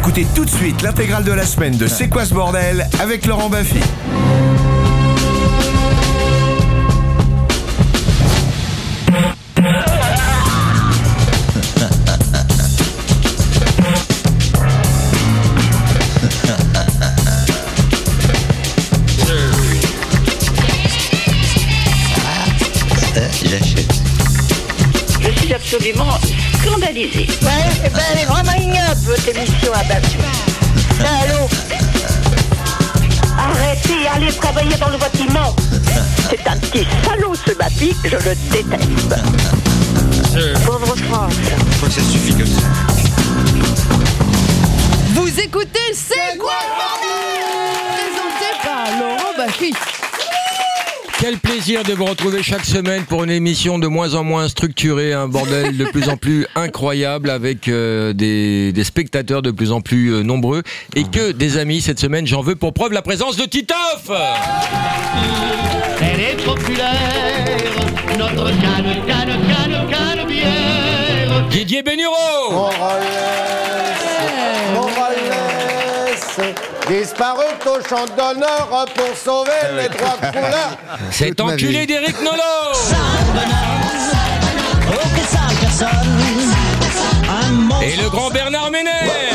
Écoutez tout de suite l'intégrale de la semaine de C'est quoi ce bordel avec Laurent Baffy. J'achète. Je suis absolument scandalisée. Ouais, elle est vraiment ignoble, votre émission à Baffy. Allô? Arrêtez, allez travailler dans le bâtiment. C'est un petit salaud, ce Baffy, je le déteste. Pauvre France. Je crois que ça suffit comme ça. Vous écoutez C'est quoi présenté par Laurent Baffy. Quel plaisir de vous retrouver chaque semaine pour une émission de moins en moins structurée, un bordel de plus en plus incroyable avec des spectateurs de plus en plus nombreux et que des amis. Cette semaine, j'en veux pour preuve la présence de Titoff. Elle est populaire, notre canne bière. Didier Bénureau. Morales, disparu au champ d'honneur pour sauver les trois couleurs. Cet enculé d'Éric Nolot. Et le grand Bernard Ménez.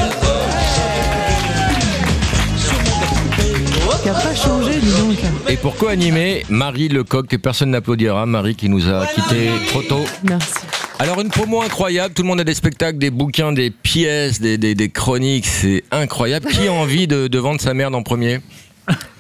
Qui a pas changé, dis donc. Et pour co-animer, Marie Lecoq, que personne n'applaudira. Marie qui nous a quittés trop tôt. Merci. Alors une promo incroyable, tout le monde a des spectacles, des bouquins, des pièces, des chroniques, c'est incroyable. Qui a envie de vendre sa merde en premier ? Personne ?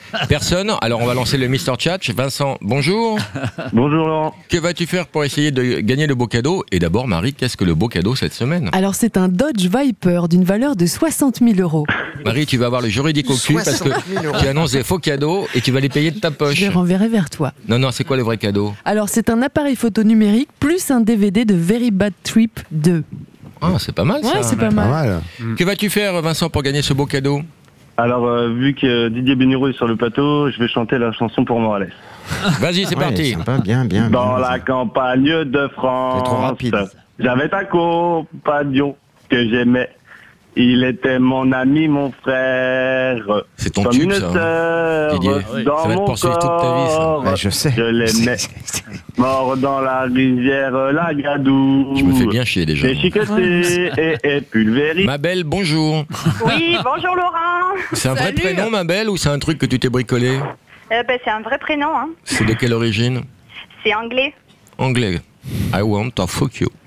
Alors on va lancer le Mr. Chat. Vincent, bonjour. Bonjour Laurent. Que vas-tu faire pour essayer de gagner le beau cadeau ? Et d'abord Marie, qu'est-ce que le beau cadeau cette semaine ? Alors c'est un Dodge Viper d'une valeur de 60 000 €. Marie, tu vas avoir le juridique au cul parce que tu annonces des faux cadeaux et tu vas les payer de ta poche. Je les renverrai vers toi. Non, c'est quoi le vrai cadeau ? Alors c'est un appareil photo numérique plus un DVD de Very Bad Trip 2. Ah, c'est pas mal ça. Ouais, c'est pas mal. Que vas-tu faire Vincent pour gagner ce beau cadeau ? Alors, vu que Didier Bénureau est sur le plateau, je vais chanter la chanson pour Morales. Vas-y, c'est parti. Sympa, bien. Dans la campagne de France, C'est trop rapide. J'avais un compagnon que j'aimais. Il était mon ami, mon frère. C'est ton comme tube, une ça, hein, sœur Didier. dans Ça va te mon poursuivre toute ta vie, ça. corps. Ouais, je sais. Je l'aimais. Mort dans la rivière, la Gadou. Je me fais bien chier déjà. Déchiqueté et pulvérisé. Ma belle, bonjour. Oui, bonjour Laurent. C'est un vrai Salut. prénom, ma belle, ou c'est un truc que tu t'es bricolé ? C'est un vrai prénom, hein. C'est de quelle origine ? C'est anglais. Anglais. I want to fuck you.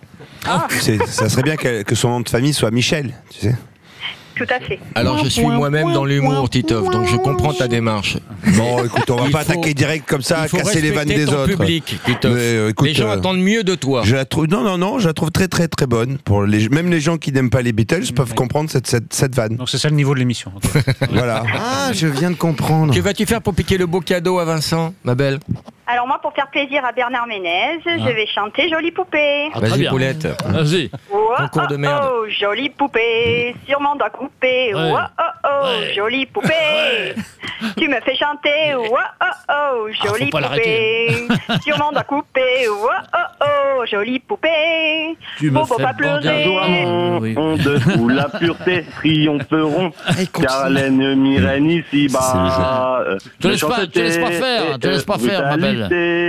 Ça serait bien que son nom de famille soit Michel, tu sais. Tout à fait. Alors je suis moi-même dans l'humour, Titoff, donc je comprends ta démarche. Bon, écoute, on va Il pas faut- attaquer direct comme ça, Il faut casser les vannes respecter des ton autres. public, Titoff. Mais, écoute, les gens attendent mieux de toi. Je la trouve, non, je la trouve très très très bonne. Même les gens qui n'aiment pas les Beatles peuvent comprendre cette vanne. Donc c'est ça le niveau de l'émission. Voilà. Ah, je viens de comprendre. Que vas-tu faire pour piquer le beau cadeau à Vincent, ma belle ? Alors moi, pour faire plaisir à Bernard Ménez, je vais chanter Jolie Poupée. Vas-y, Poulette. Vas-y. Concours de merde. Oh, jolie poupée, sûrement doit couper. Ouais. Jolie poupée, tu me fais chanter. Jolie faut pas poupée, sûrement doit couper. Jolie poupée, Tu me faut fais pas pleurer. Oui. On de la pureté triompheront, car l'ennemi règne ici-bas. Te laisse pas faire, ma belle.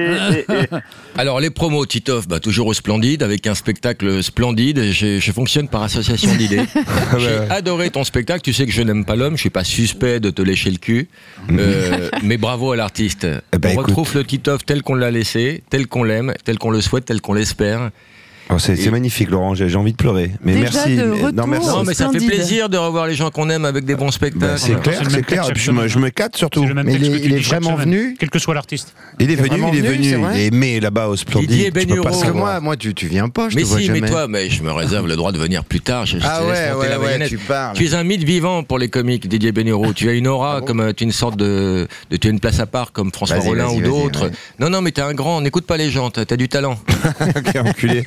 Alors les promos, Titoff, toujours au Splendide, avec un spectacle splendide. Je fonctionne par association d'idées. J'ai adoré ton spectacle. Tu sais que je n'aime pas l'homme, je suis pas suspect de te lécher le cul. Mais bravo à l'artiste. On écoute. retrouve le Titoff tel qu'on l'a laissé, tel qu'on l'aime, tel qu'on le souhaite, tel qu'on l'espère. Oh, c'est magnifique, Laurent, j'ai envie de pleurer. Mais Déjà merci. de retour. Non, merci. Non, mais ça fait Splendide. plaisir de revoir les gens qu'on aime avec des bons spectacles. C'est clair, c'est le c'est même clair. texte Et puis chaque semaine. je me cadre surtout. C'est le même Mais texte que tu il est dis chaque vraiment semaine, venu. quel que soit l'artiste. Il est venu, vraiment il est venu, c'est venu. vrai. Et mais là-bas au Splendide. Didier tu peux Bénureau. pas Parce que savoir. moi, tu viens pas, je Mais te vois si, jamais. mais toi, je me réserve le droit de venir plus tard. Je te Ah laisse ouais, monter la ouais, baïonnette. tu parles. Tu es un mythe vivant pour les comiques, Didier Bénureau. Tu as une aura comme tu es une sorte de tu as une place à part comme François Vas-y, Rollin vas-y, ou vas-y, d'autres. ouais. Non, mais t'es un grand. N'écoute pas les gens. T'as du talent. Quel enculé.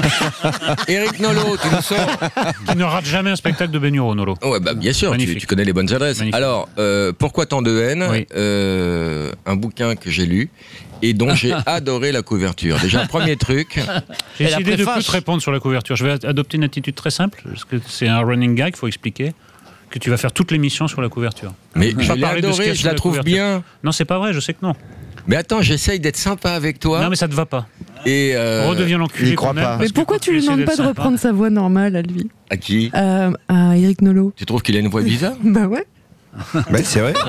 Éric Nolot, tu nous sors. Tu ne rates jamais un spectacle de Bénureau, Nolo. Ouais, bien sûr. Magnifique. Tu connais les bonnes adresses. Magnifique. Alors, pourquoi tant de haine Oui. Un bouquin que j'ai lu et dont j'ai adoré la couverture. Déjà, premier truc. J'ai décidé de plus te répondre sur la couverture. Je vais adopter une attitude très simple, parce que c'est un running gag, il faut expliquer. que tu vas faire toute l'émission sur la couverture. Mais je Pas l'ai parler de ce qu'il y a adoré, sur je la trouve couverture. bien. Non, c'est pas vrai, je sais que non. Mais attends, j'essaye d'être sympa avec toi. Non, mais ça te va pas. Et Redeviens l'enculé il croit quand même, pas. parce Mais que pourquoi quand tu lui essaies demandes d'être pas de sympa- reprendre sa voix normale à lui à qui À Eric Nolot. Tu trouves qu'il a une voix bizarre? Bah ouais. Ouais, c'est vrai.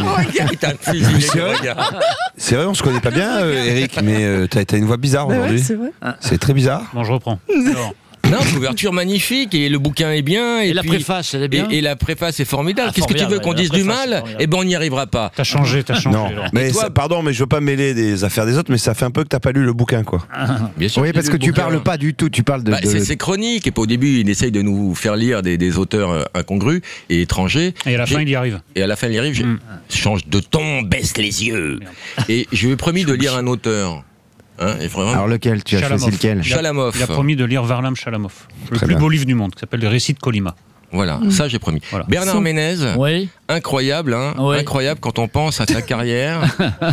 C'est vrai, on se connaît pas bien, Eric, mais t'as une voix bizarre Bah ouais, aujourd'hui. c'est vrai. C'est très bizarre. Bon, je reprends. Alors, Non, couverture magnifique et le bouquin est bien. Et la puis- préface, elle est bien. Et la préface est formidable. Ah, Qu'est-ce que tu veux formidable, qu'on la dise du préface, c'est mal? formidable. Eh ben, on n'y arrivera pas. t'as changé. Non, Laurent. mais Et toi pardon, mais je veux pas mêler des affaires des autres, mais ça fait un peu que t'as pas lu le bouquin, quoi. Bien sûr. Oui, j'ai parce lu que le tu bouquin. parles pas du tout, tu parles de... Bah, c'est chronique. Et puis au début, il essaye de nous faire lire des auteurs incongrus et étrangers. Et à la fin, il y arrive. Et à la fin, il y arrive. Change de ton, baisse les yeux. Et je lui ai promis de lire un auteur. Hein, et vraiment, Alors lequel? Tu as Chalamov. choisi lequel? Chalamov. Il a promis de lire Varlam Chalamov, le Très plus bien. beau livre du monde, qui s'appelle Les Récits de Colima. Voilà, ça j'ai promis. Voilà. Bernard Ménez, Oui. incroyable, hein, Oui. incroyable quand on pense à ta carrière.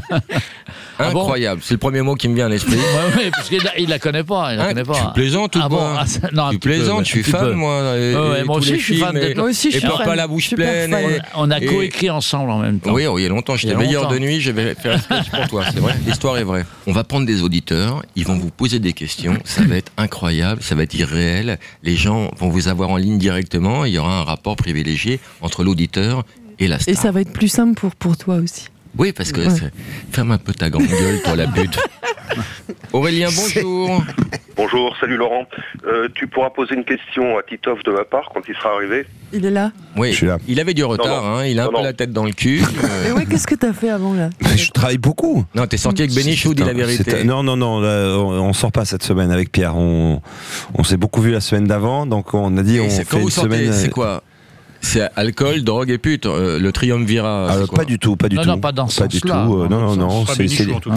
Ah bon Incroyable, c'est le premier mot qui me vient à l'esprit. Oui, parce qu'il la connaît pas. Il la Hein, connaît pas. tu plaisantes ou Ah bon quoi ah, non, un Tu petit peu, plaisantes, ouais, je suis un petit fan peu. moi. Ouais, moi tous aussi, les je suis fan films, de- et- Moi aussi, je et suis pleure fan. pas la bouche Super pleine. fan. et- On a et- coécrit ensemble en même temps. Oui, il y a longtemps, Il y j'étais a veilleur longtemps. de nuit, je vais faire un sketch pour toi, c'est vrai, l'histoire est vraie. On va prendre des auditeurs, ils vont vous poser des questions, ça va être incroyable, ça va être irréel, les gens vont vous avoir en ligne directement, il y aura un rapport privilégié entre l'auditeur et la star. Et ça va être plus simple pour toi aussi. Oui, parce que Ouais. ferme un peu ta grande gueule, toi la pute. Aurélien, bonjour. Bonjour, salut Laurent. Tu pourras poser une question à Titoff de ma part quand il sera arrivé. Il est là. Oui, Je suis là. il avait du retard, Non, non. hein, il a un Non, peu non. la tête dans le cul. Et ouais, qu'est-ce que t'as fait avant là Je travaille beaucoup. Non, t'es sorti avec Bénichou, dis la vérité. Non, là, on sort pas cette semaine avec Pierre. On s'est beaucoup vu la semaine d'avant, donc on a dit Et on c'est- fait quand vous une sortez, semaine. c'est quoi? C'est alcool, drogue et pute, le triumvirat. c'est quoi Pas du tout, pas du Non, tout. non, pas dans ce du tout. sens-là. Non, Pas c'est Bénichou, en tout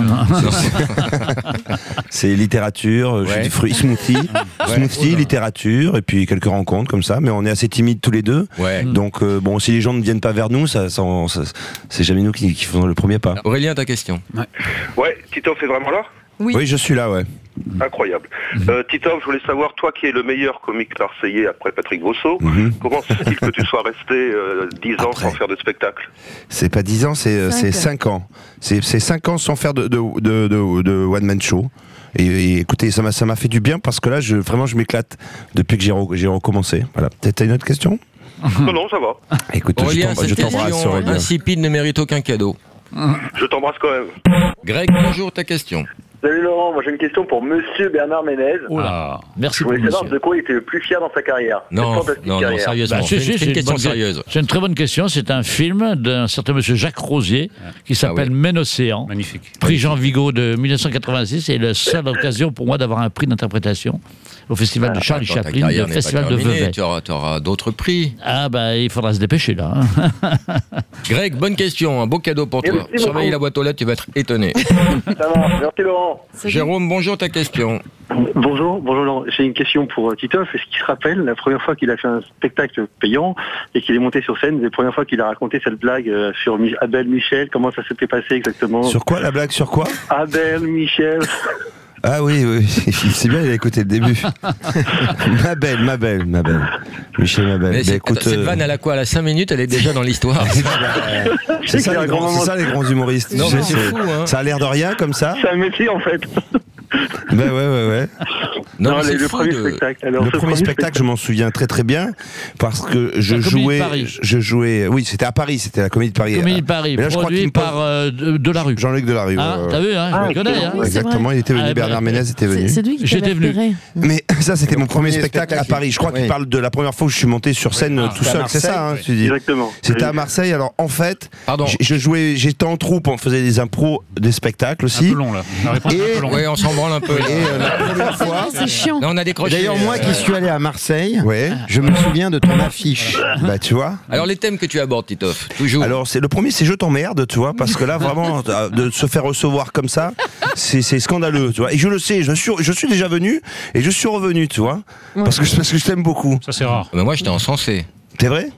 cas. c'est littérature, jus Ouais. de fruits, smoothie, littérature, et puis quelques rencontres comme ça. Mais on est assez timides tous les deux. Ouais. Donc bon, si les gens ne viennent pas vers nous, c'est jamais nous qui faisons le premier pas. Aurélien, ta question. Ouais, Titoff est vraiment là? Oui. Oui, je suis là, ouais. Incroyable. Titoff, je voulais savoir, toi qui es le meilleur comique marseillais après Patrick Vosso, comment se fait-il que tu sois resté 10 ans Après. sans faire de spectacle? C'est pas 10 ans, c'est 5 ans. C'est 5 ans sans faire de one-man show. Et écoutez, ça m'a fait du bien parce que là, vraiment, je m'éclate depuis que j'ai recommencé. Voilà. T'as une autre question? Non, ça va. Écoute, Aurélien, je cette t'embrasse, question Aurélien. insipide ne mérite aucun cadeau. Je t'embrasse quand même. Greg, bonjour, ta question. Salut Laurent, moi j'ai une question pour Monsieur Bernard Ménez. Oula. Merci Je voulais beaucoup, savoir monsieur. de quoi il était le plus fier dans sa carrière. Non, Cette fantastique non, carrière. sérieusement. Bah, c'est si, une c'est question bonne- sérieuse. C'est une très bonne question. C'est un film d'un certain monsieur Jacques Rosier qui s'appelle oui. Ménocéan. Magnifique. Prix Jean Vigo de 1986 et la seule occasion pour moi d'avoir un prix d'interprétation au festival de Charlie Attends, ta Chaplin, carrière le n'est pas festival de terminée, Vevey. Tu auras d'autres prix. Ah bah il faudra se dépêcher là. hein. Greg, bonne question, un beau cadeau pour toi. Merci Surveille beaucoup. la boîte aux lettres, tu vas être étonné. Ça va, merci Laurent. Jérôme, bonjour, ta question. Bonjour Laurent. J'ai une question pour Titoff. Est-ce qu'il se rappelle la première fois qu'il a fait un spectacle payant et qu'il est monté sur scène, la première fois qu'il a raconté cette blague sur Abel Michel, comment ça s'était passé exactement? Sur quoi la blague? Sur quoi? Abel Michel. Ah oui, c'est bien, il a écouté le début. ma belle. Michel Mabel. Mais Bah, c'est- écoute, attends, cette vanne, elle a quoi? Elle a 5 minutes, elle est déjà dans l'histoire. c'est ça, les grands humoristes. Non, Tu sais, mais c'est fou, hein. Ça a l'air de rien comme ça. C'est un métier en fait. Ben ouais. Non, mais c'est le fou premier de- spectacle. Alors, Le ce premier spectacle, je m'en souviens très très bien parce que La Comédie de Paris. je jouais. Oui, c'était à Paris, c'était la Comédie de Paris. Comédie de Paris, Mais là, je crois produit qu'il me pose- par Delarue. Jean-Luc Delarue. Ah, ouais. t'as vu, hein, je le connais. Hein. Oui, c'est Exactement, vrai. il était venu. Ah, Bernard bah, Ménez était venu. C'est lui qui J'étais t'avait venu. repéré. Mais ça, c'était mon premier premier spectacle à spectacle. Paris. Je crois que tu Oui. parles de la première fois où je suis monté sur scène tout seul. C'est ça, hein, tu dis. Exactement. C'était à Marseille. Alors en fait, Pardon. je jouais, j'étais en troupe, on faisait des impros, des spectacles Un aussi. peu long là. La réponse est un peu longue. Ouais, on s'en branle un peu. Et la première fois. C'est chiant. Là, on a décroché. D'ailleurs, moi qui suis allé à Marseille, Ouais. je me souviens de ton affiche. Bah tu vois. Alors, les thèmes que tu abordes, Titoff, toujours. Alors c'est le premier, c'est je t'emmerde, tu vois, parce que là vraiment de se faire recevoir comme ça, c'est scandaleux, tu vois. Et je le sais, je suis déjà venu et je suis revenu, tu vois, parce que je t'aime beaucoup. Ça c'est rare. Mais moi, j'étais encensé. C'est vrai?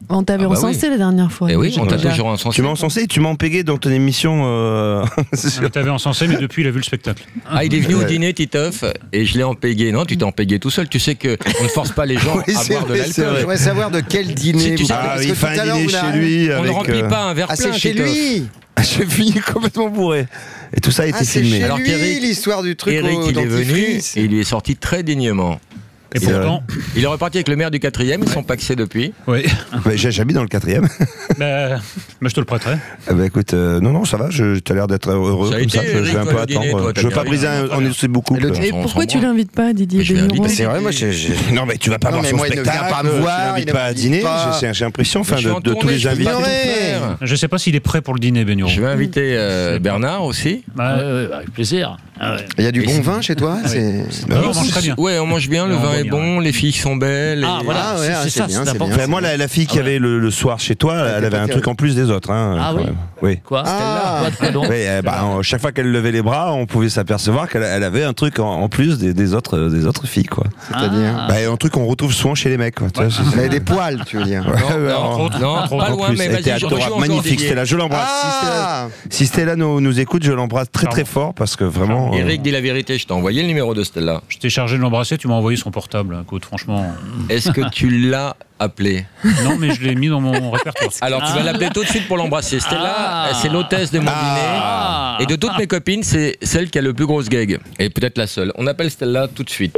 On t'avait encensé la dernière fois. Et oui, on t'a toujours encensé. Tu m'as encensé, tu m'as empégué dans ton émission. Tu t'avais encensé, mais depuis, il a vu le spectacle. Ah, il est venu au dîner, Titoff, et je l'ai empégué. Non, tu t'es empégué tout seul. Tu sais qu'on ne force pas les gens à boire de l'alcool. Je voudrais savoir de quel dîner vous parlez. Il fait un dîner chez lui. On ne remplit pas un verre plein, c'est chez lui. J'ai fini complètement bourré. Et tout ça a été filmé. C'est chez lui, l'histoire du truc. Eric, il est venu et il lui est sorti très dignement. Et pourtant, il est reparti avec le maire du 4e, ils sont paxés depuis. Oui. J'habite dans le 4e. Mais je te le prêterai. Écoute, non, ça va, tu as l'air d'être heureux. Ça a comme été, ça, je vais un peu attendre. Je veux pas briser on est beaucoup. Et pourquoi tu l'invites pas, Didier Bénureau? C'est vrai, moi, non, mais tu vas pas voir son spectacle. Il ne vient pas me voir, il pas à dîner. J'ai l'impression, de tous les invités. Je sais pas s'il est prêt pour le dîner, Bénureau. Je vais inviter Bernard aussi. Avec plaisir. Il y a du bon vin chez toi? On mange très bien. Ouais, on mange bien, le vin est bon, les filles sont belles. Ah, voilà, c'est ça, c'est important. Moi, la fille qui avait le soir chez toi, elle avait un truc en plus des autres. Ah oui. Quoi? Chaque fois qu'elle levait les bras, on pouvait s'apercevoir qu'elle avait un truc en plus des autres filles, quoi. C'est-à-dire un truc qu'on retrouve souvent chez les mecs, quoi. Elle avait des poils, tu veux dire? Non, pas loin, mais vas-y, adorable, magnifique, Stella, je l'embrasse. Si Stella nous écoute, je l'embrasse très très fort parce que vraiment. Eric, dis la vérité, je t'ai envoyé le numéro de Stella. Je t'ai chargé de l'embrasser, tu m'as envoyé son portable. Écoute, franchement. Est-ce que tu l'as appelé? Non, mais je l'ai mis dans mon répertoire. Alors, tu vas l'appeler tout de suite pour l'embrasser. Stella, c'est l'hôtesse de mon dîner. Et de toutes mes copines, c'est celle qui a le plus grosse gag. Et peut-être la seule. On appelle Stella tout de suite.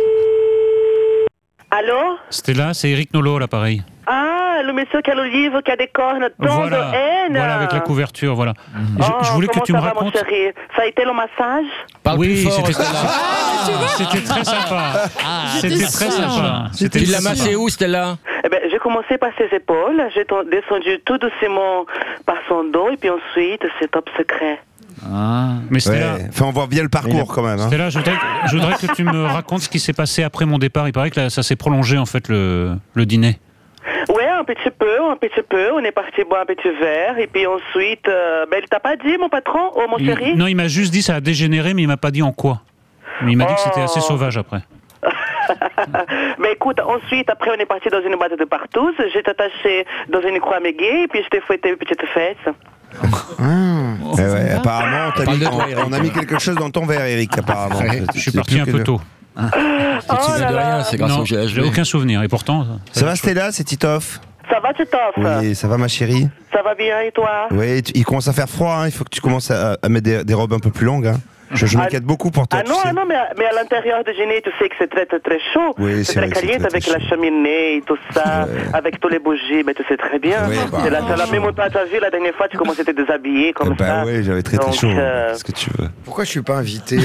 Allô? Stella, c'est Eric Nolot, là, pareil. Ah, le monsieur qui a le livre, qui a des cornes, tant de haine. Voilà, avec la couverture, voilà. Je voulais que tu me racontes. Mon chéri, ça a été le massage? Oui, c'était très sympa. C'était très sympa. Tu l'as massé où, Stella? J'ai commencé par ses épaules, j'ai descendu tout doucement par son dos, et puis ensuite, c'est top secret. Mais Stella, on voit bien le parcours quand même. Stella, je voudrais que tu me racontes ce qui s'est passé après mon départ. Il paraît que ça s'est prolongé en fait le dîner. Ouais, un petit peu. On est parti boire un petit verre et puis ensuite, il t'a pas dit mon patron, mon chéri? Non, il m'a juste dit ça a dégénéré, mais il m'a pas dit en quoi. Mais il m'a dit que c'était assez sauvage après. Écoute, ensuite, après, on est parti dans une boîte de partouze. J'étais attaché dans une croix méguée et puis je t'ai fouetté une petite fesse. Apparemment, on a mis quelque chose dans ton verre, Eric, apparemment. Je suis parti un peu tôt. Tu te souviens de rien, c'est grâce au GHB. J'ai aucun souvenir, et pourtant... Ça va, Stella, c'est Titoff? Ça va, Titoff? Oui, ça va, ma chérie? Ça va bien, et toi? Oui, il commence à faire froid, il faut que tu commences à mettre des robes un peu plus longues. Je m'inquiète beaucoup pour toi. Non, mais à l'intérieur de Genève, tu sais que c'est très, très, très chaud. Oui, c'est très caliente avec la cheminée et tout ça, avec tous les bougies, mais tu sais très bien. C'est la même pas t'as vu la dernière fois, tu commençais à te déshabiller comme ça. Oui, j'avais très très chaud. Qu'est-ce que tu veux? Pourquoi je suis pas invité?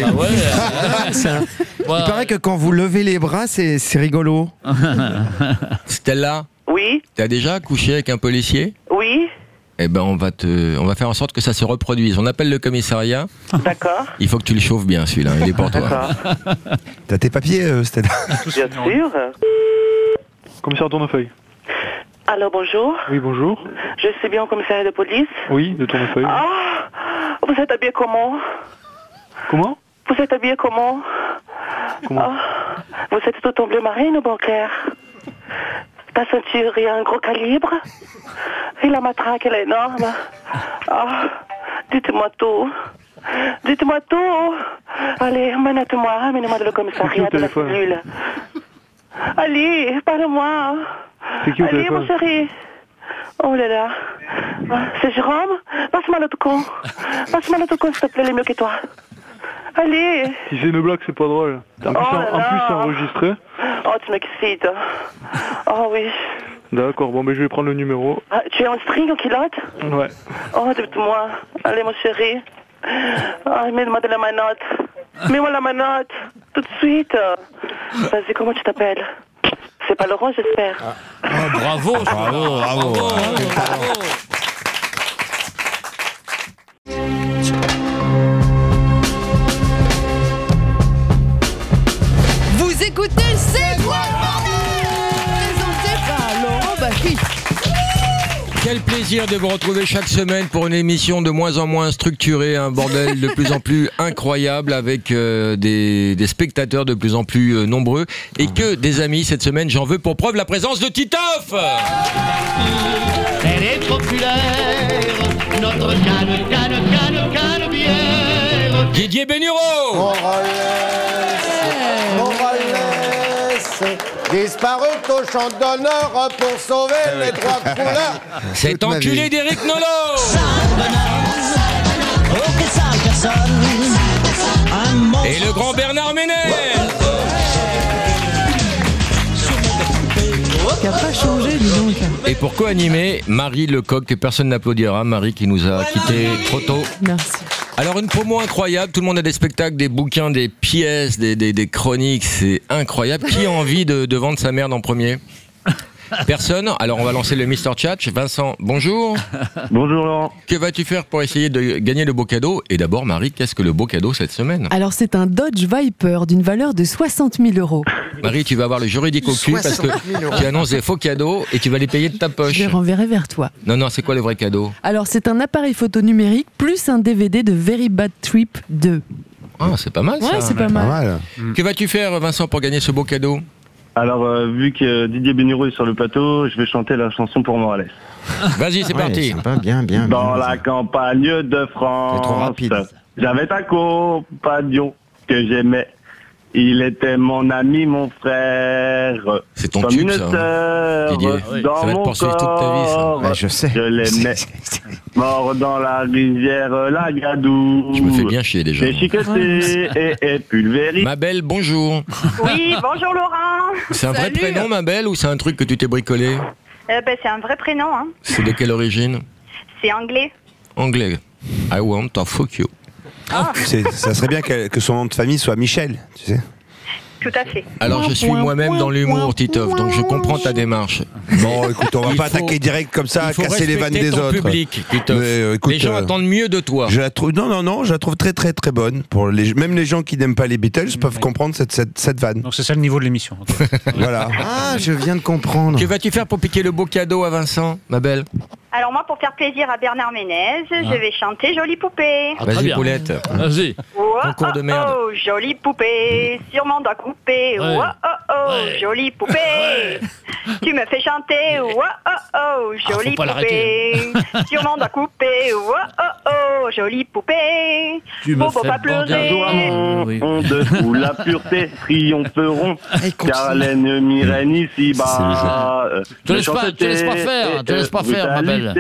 Il paraît que quand vous levez les bras, c'est rigolo. Stella? Oui? T'as déjà couché avec un policier? Oui. On va faire en sorte que ça se reproduise. On appelle le commissariat. D'accord. Il faut que tu le chauffes bien, celui-là. Il est pour toi. T'as tes papiers, Stella? Bien sûr. Commissaire Tournefeuille. Alors, bonjour. Oui, bonjour. Je suis bien au commissariat de police? Oui, de Tournefeuille. Vous êtes habillé comment? Comment? Vous êtes habillé comment? Vous êtes tout en bleu marine ou bancaire? Ta ceinture est un gros calibre? Et la matraque, elle est énorme. Dites-moi tout. Dites-moi tout. Allez, menez-moi dans le commissariat de la cellule. Allez, parle-moi. C'est qui au Allez, téléphone? mon chéri. Oh là là. C'est Jérôme? Passe-moi l'autre con. Passe-moi l'autre con, s'il te plaît, il est mieux que toi. Allez. Si c'est une blague, c'est pas drôle. En plus, c'est enregistré. Oh, tu m'excites. Oh oui. D'accord, bon, mais je vais prendre le numéro. Tu es en string, en culotte? Ouais. Oh, dites-moi. Allez, mon chéri. Mets-moi de la manotte. Mets-moi la manotte. Tout de suite. Vas-y, comment tu t'appelles? C'est pas Laurent, j'espère. Bravo. Vous écoutez C'est quoi le bordel? Présenté par Laurent Baffy. Quel plaisir de vous retrouver chaque semaine pour une émission de moins en moins structurée, un bordel de plus en plus incroyable avec des spectateurs de plus en plus nombreux et que des amis. Cette semaine, j'en veux pour preuve la présence de Titoff. notre canne bière. Didier Bénureau. Morales, disparu au champ d'honneur pour sauver les trois couleurs. Cet enculé d'Éric Nolot. Et le grand Bernard Ménez. Qui n'a pas changé, dis donc. Et pour co-animer, Marie Lecoq, que personne n'applaudira, Marie qui nous a quittés trop tôt. Merci. Alors une promo incroyable, tout le monde a des spectacles, des bouquins, des pièces, des chroniques, c'est incroyable. Qui a envie de vendre sa merde en premier ? Personne ? Alors on va lancer le Mr. Tchatch. Vincent, bonjour. Bonjour Laurent. Que vas-tu faire pour essayer de gagner le beau cadeau ? Et d'abord Marie, qu'est-ce que le beau cadeau cette semaine ? Alors c'est un Dodge Viper d'une valeur de 60 000 €. Marie, tu vas avoir le juridique au cul parce que tu annonces des faux cadeaux et tu vas les payer de ta poche. Je les renverrai vers toi. Non, c'est quoi le vrai cadeau ? Alors c'est un appareil photo numérique plus un DVD de Very Bad Trip 2. Ah, c'est pas mal ça. Ouais, c'est pas mal. Que vas-tu faire Vincent pour gagner ce beau cadeau ? Alors, vu que Didier Bénureau est sur le plateau, je vais chanter la chanson pour Morales. Vas-y, c'est parti. Sympa, bien. Dans la campagne de France, c'est trop rapide. J'avais un compagnon que j'aimais. Il était mon ami, mon frère. C'est ton comme tube, une ça, sœur Didier. dans Ça va te mon poursuivre toute ta vie, ça. corps. Ouais, je sais. Je l'aimais. Mort dans la rivière, la Gadou. Je me fais bien chier déjà. Déchiqueté et pulvérisé. Ma belle, bonjour. Oui, bonjour Laurent. C'est un vrai Salut. prénom, ma belle, ou c'est un truc que tu t'es bricolé ? C'est un vrai prénom, hein. C'est de quelle origine ? C'est anglais. Anglais. I want to fuck you. Ça serait bien que son nom de famille soit Michel, tu sais. Tout à fait. Alors je suis moi-même dans l'humour, Titoff, donc je comprends ta démarche. Bon, écoute, on va pas attaquer direct comme ça, casser les vannes des ton autres. public, Titoff. Mais, écoute, les gens attendent mieux de toi. Je la trouve, non, je la trouve très très très bonne. Même les gens qui n'aiment pas les Beatles peuvent comprendre cette vanne. Donc c'est ça le niveau de l'émission. Voilà. Ah, je viens de comprendre. Que vas-tu faire pour piquer le beau cadeau à Vincent, ma belle ? Alors moi, pour faire plaisir à Bernard Ménez, je vais chanter Jolie Poupée. Vas-y, Poulette. Vas-y. Concours de merde. Oh, jolie poupée, sûrement doit couper. Ouais. Jolie poupée. Tu me fais chanter. Jolie faut pas poupée. Sûrement doit couper. Jolie poupée. Tu me Faut fais pas bander. pleurer. Oui. On de la pureté triompheront, car l'ennemi règne ici-bas. Tu laisses pas faire, ma belle.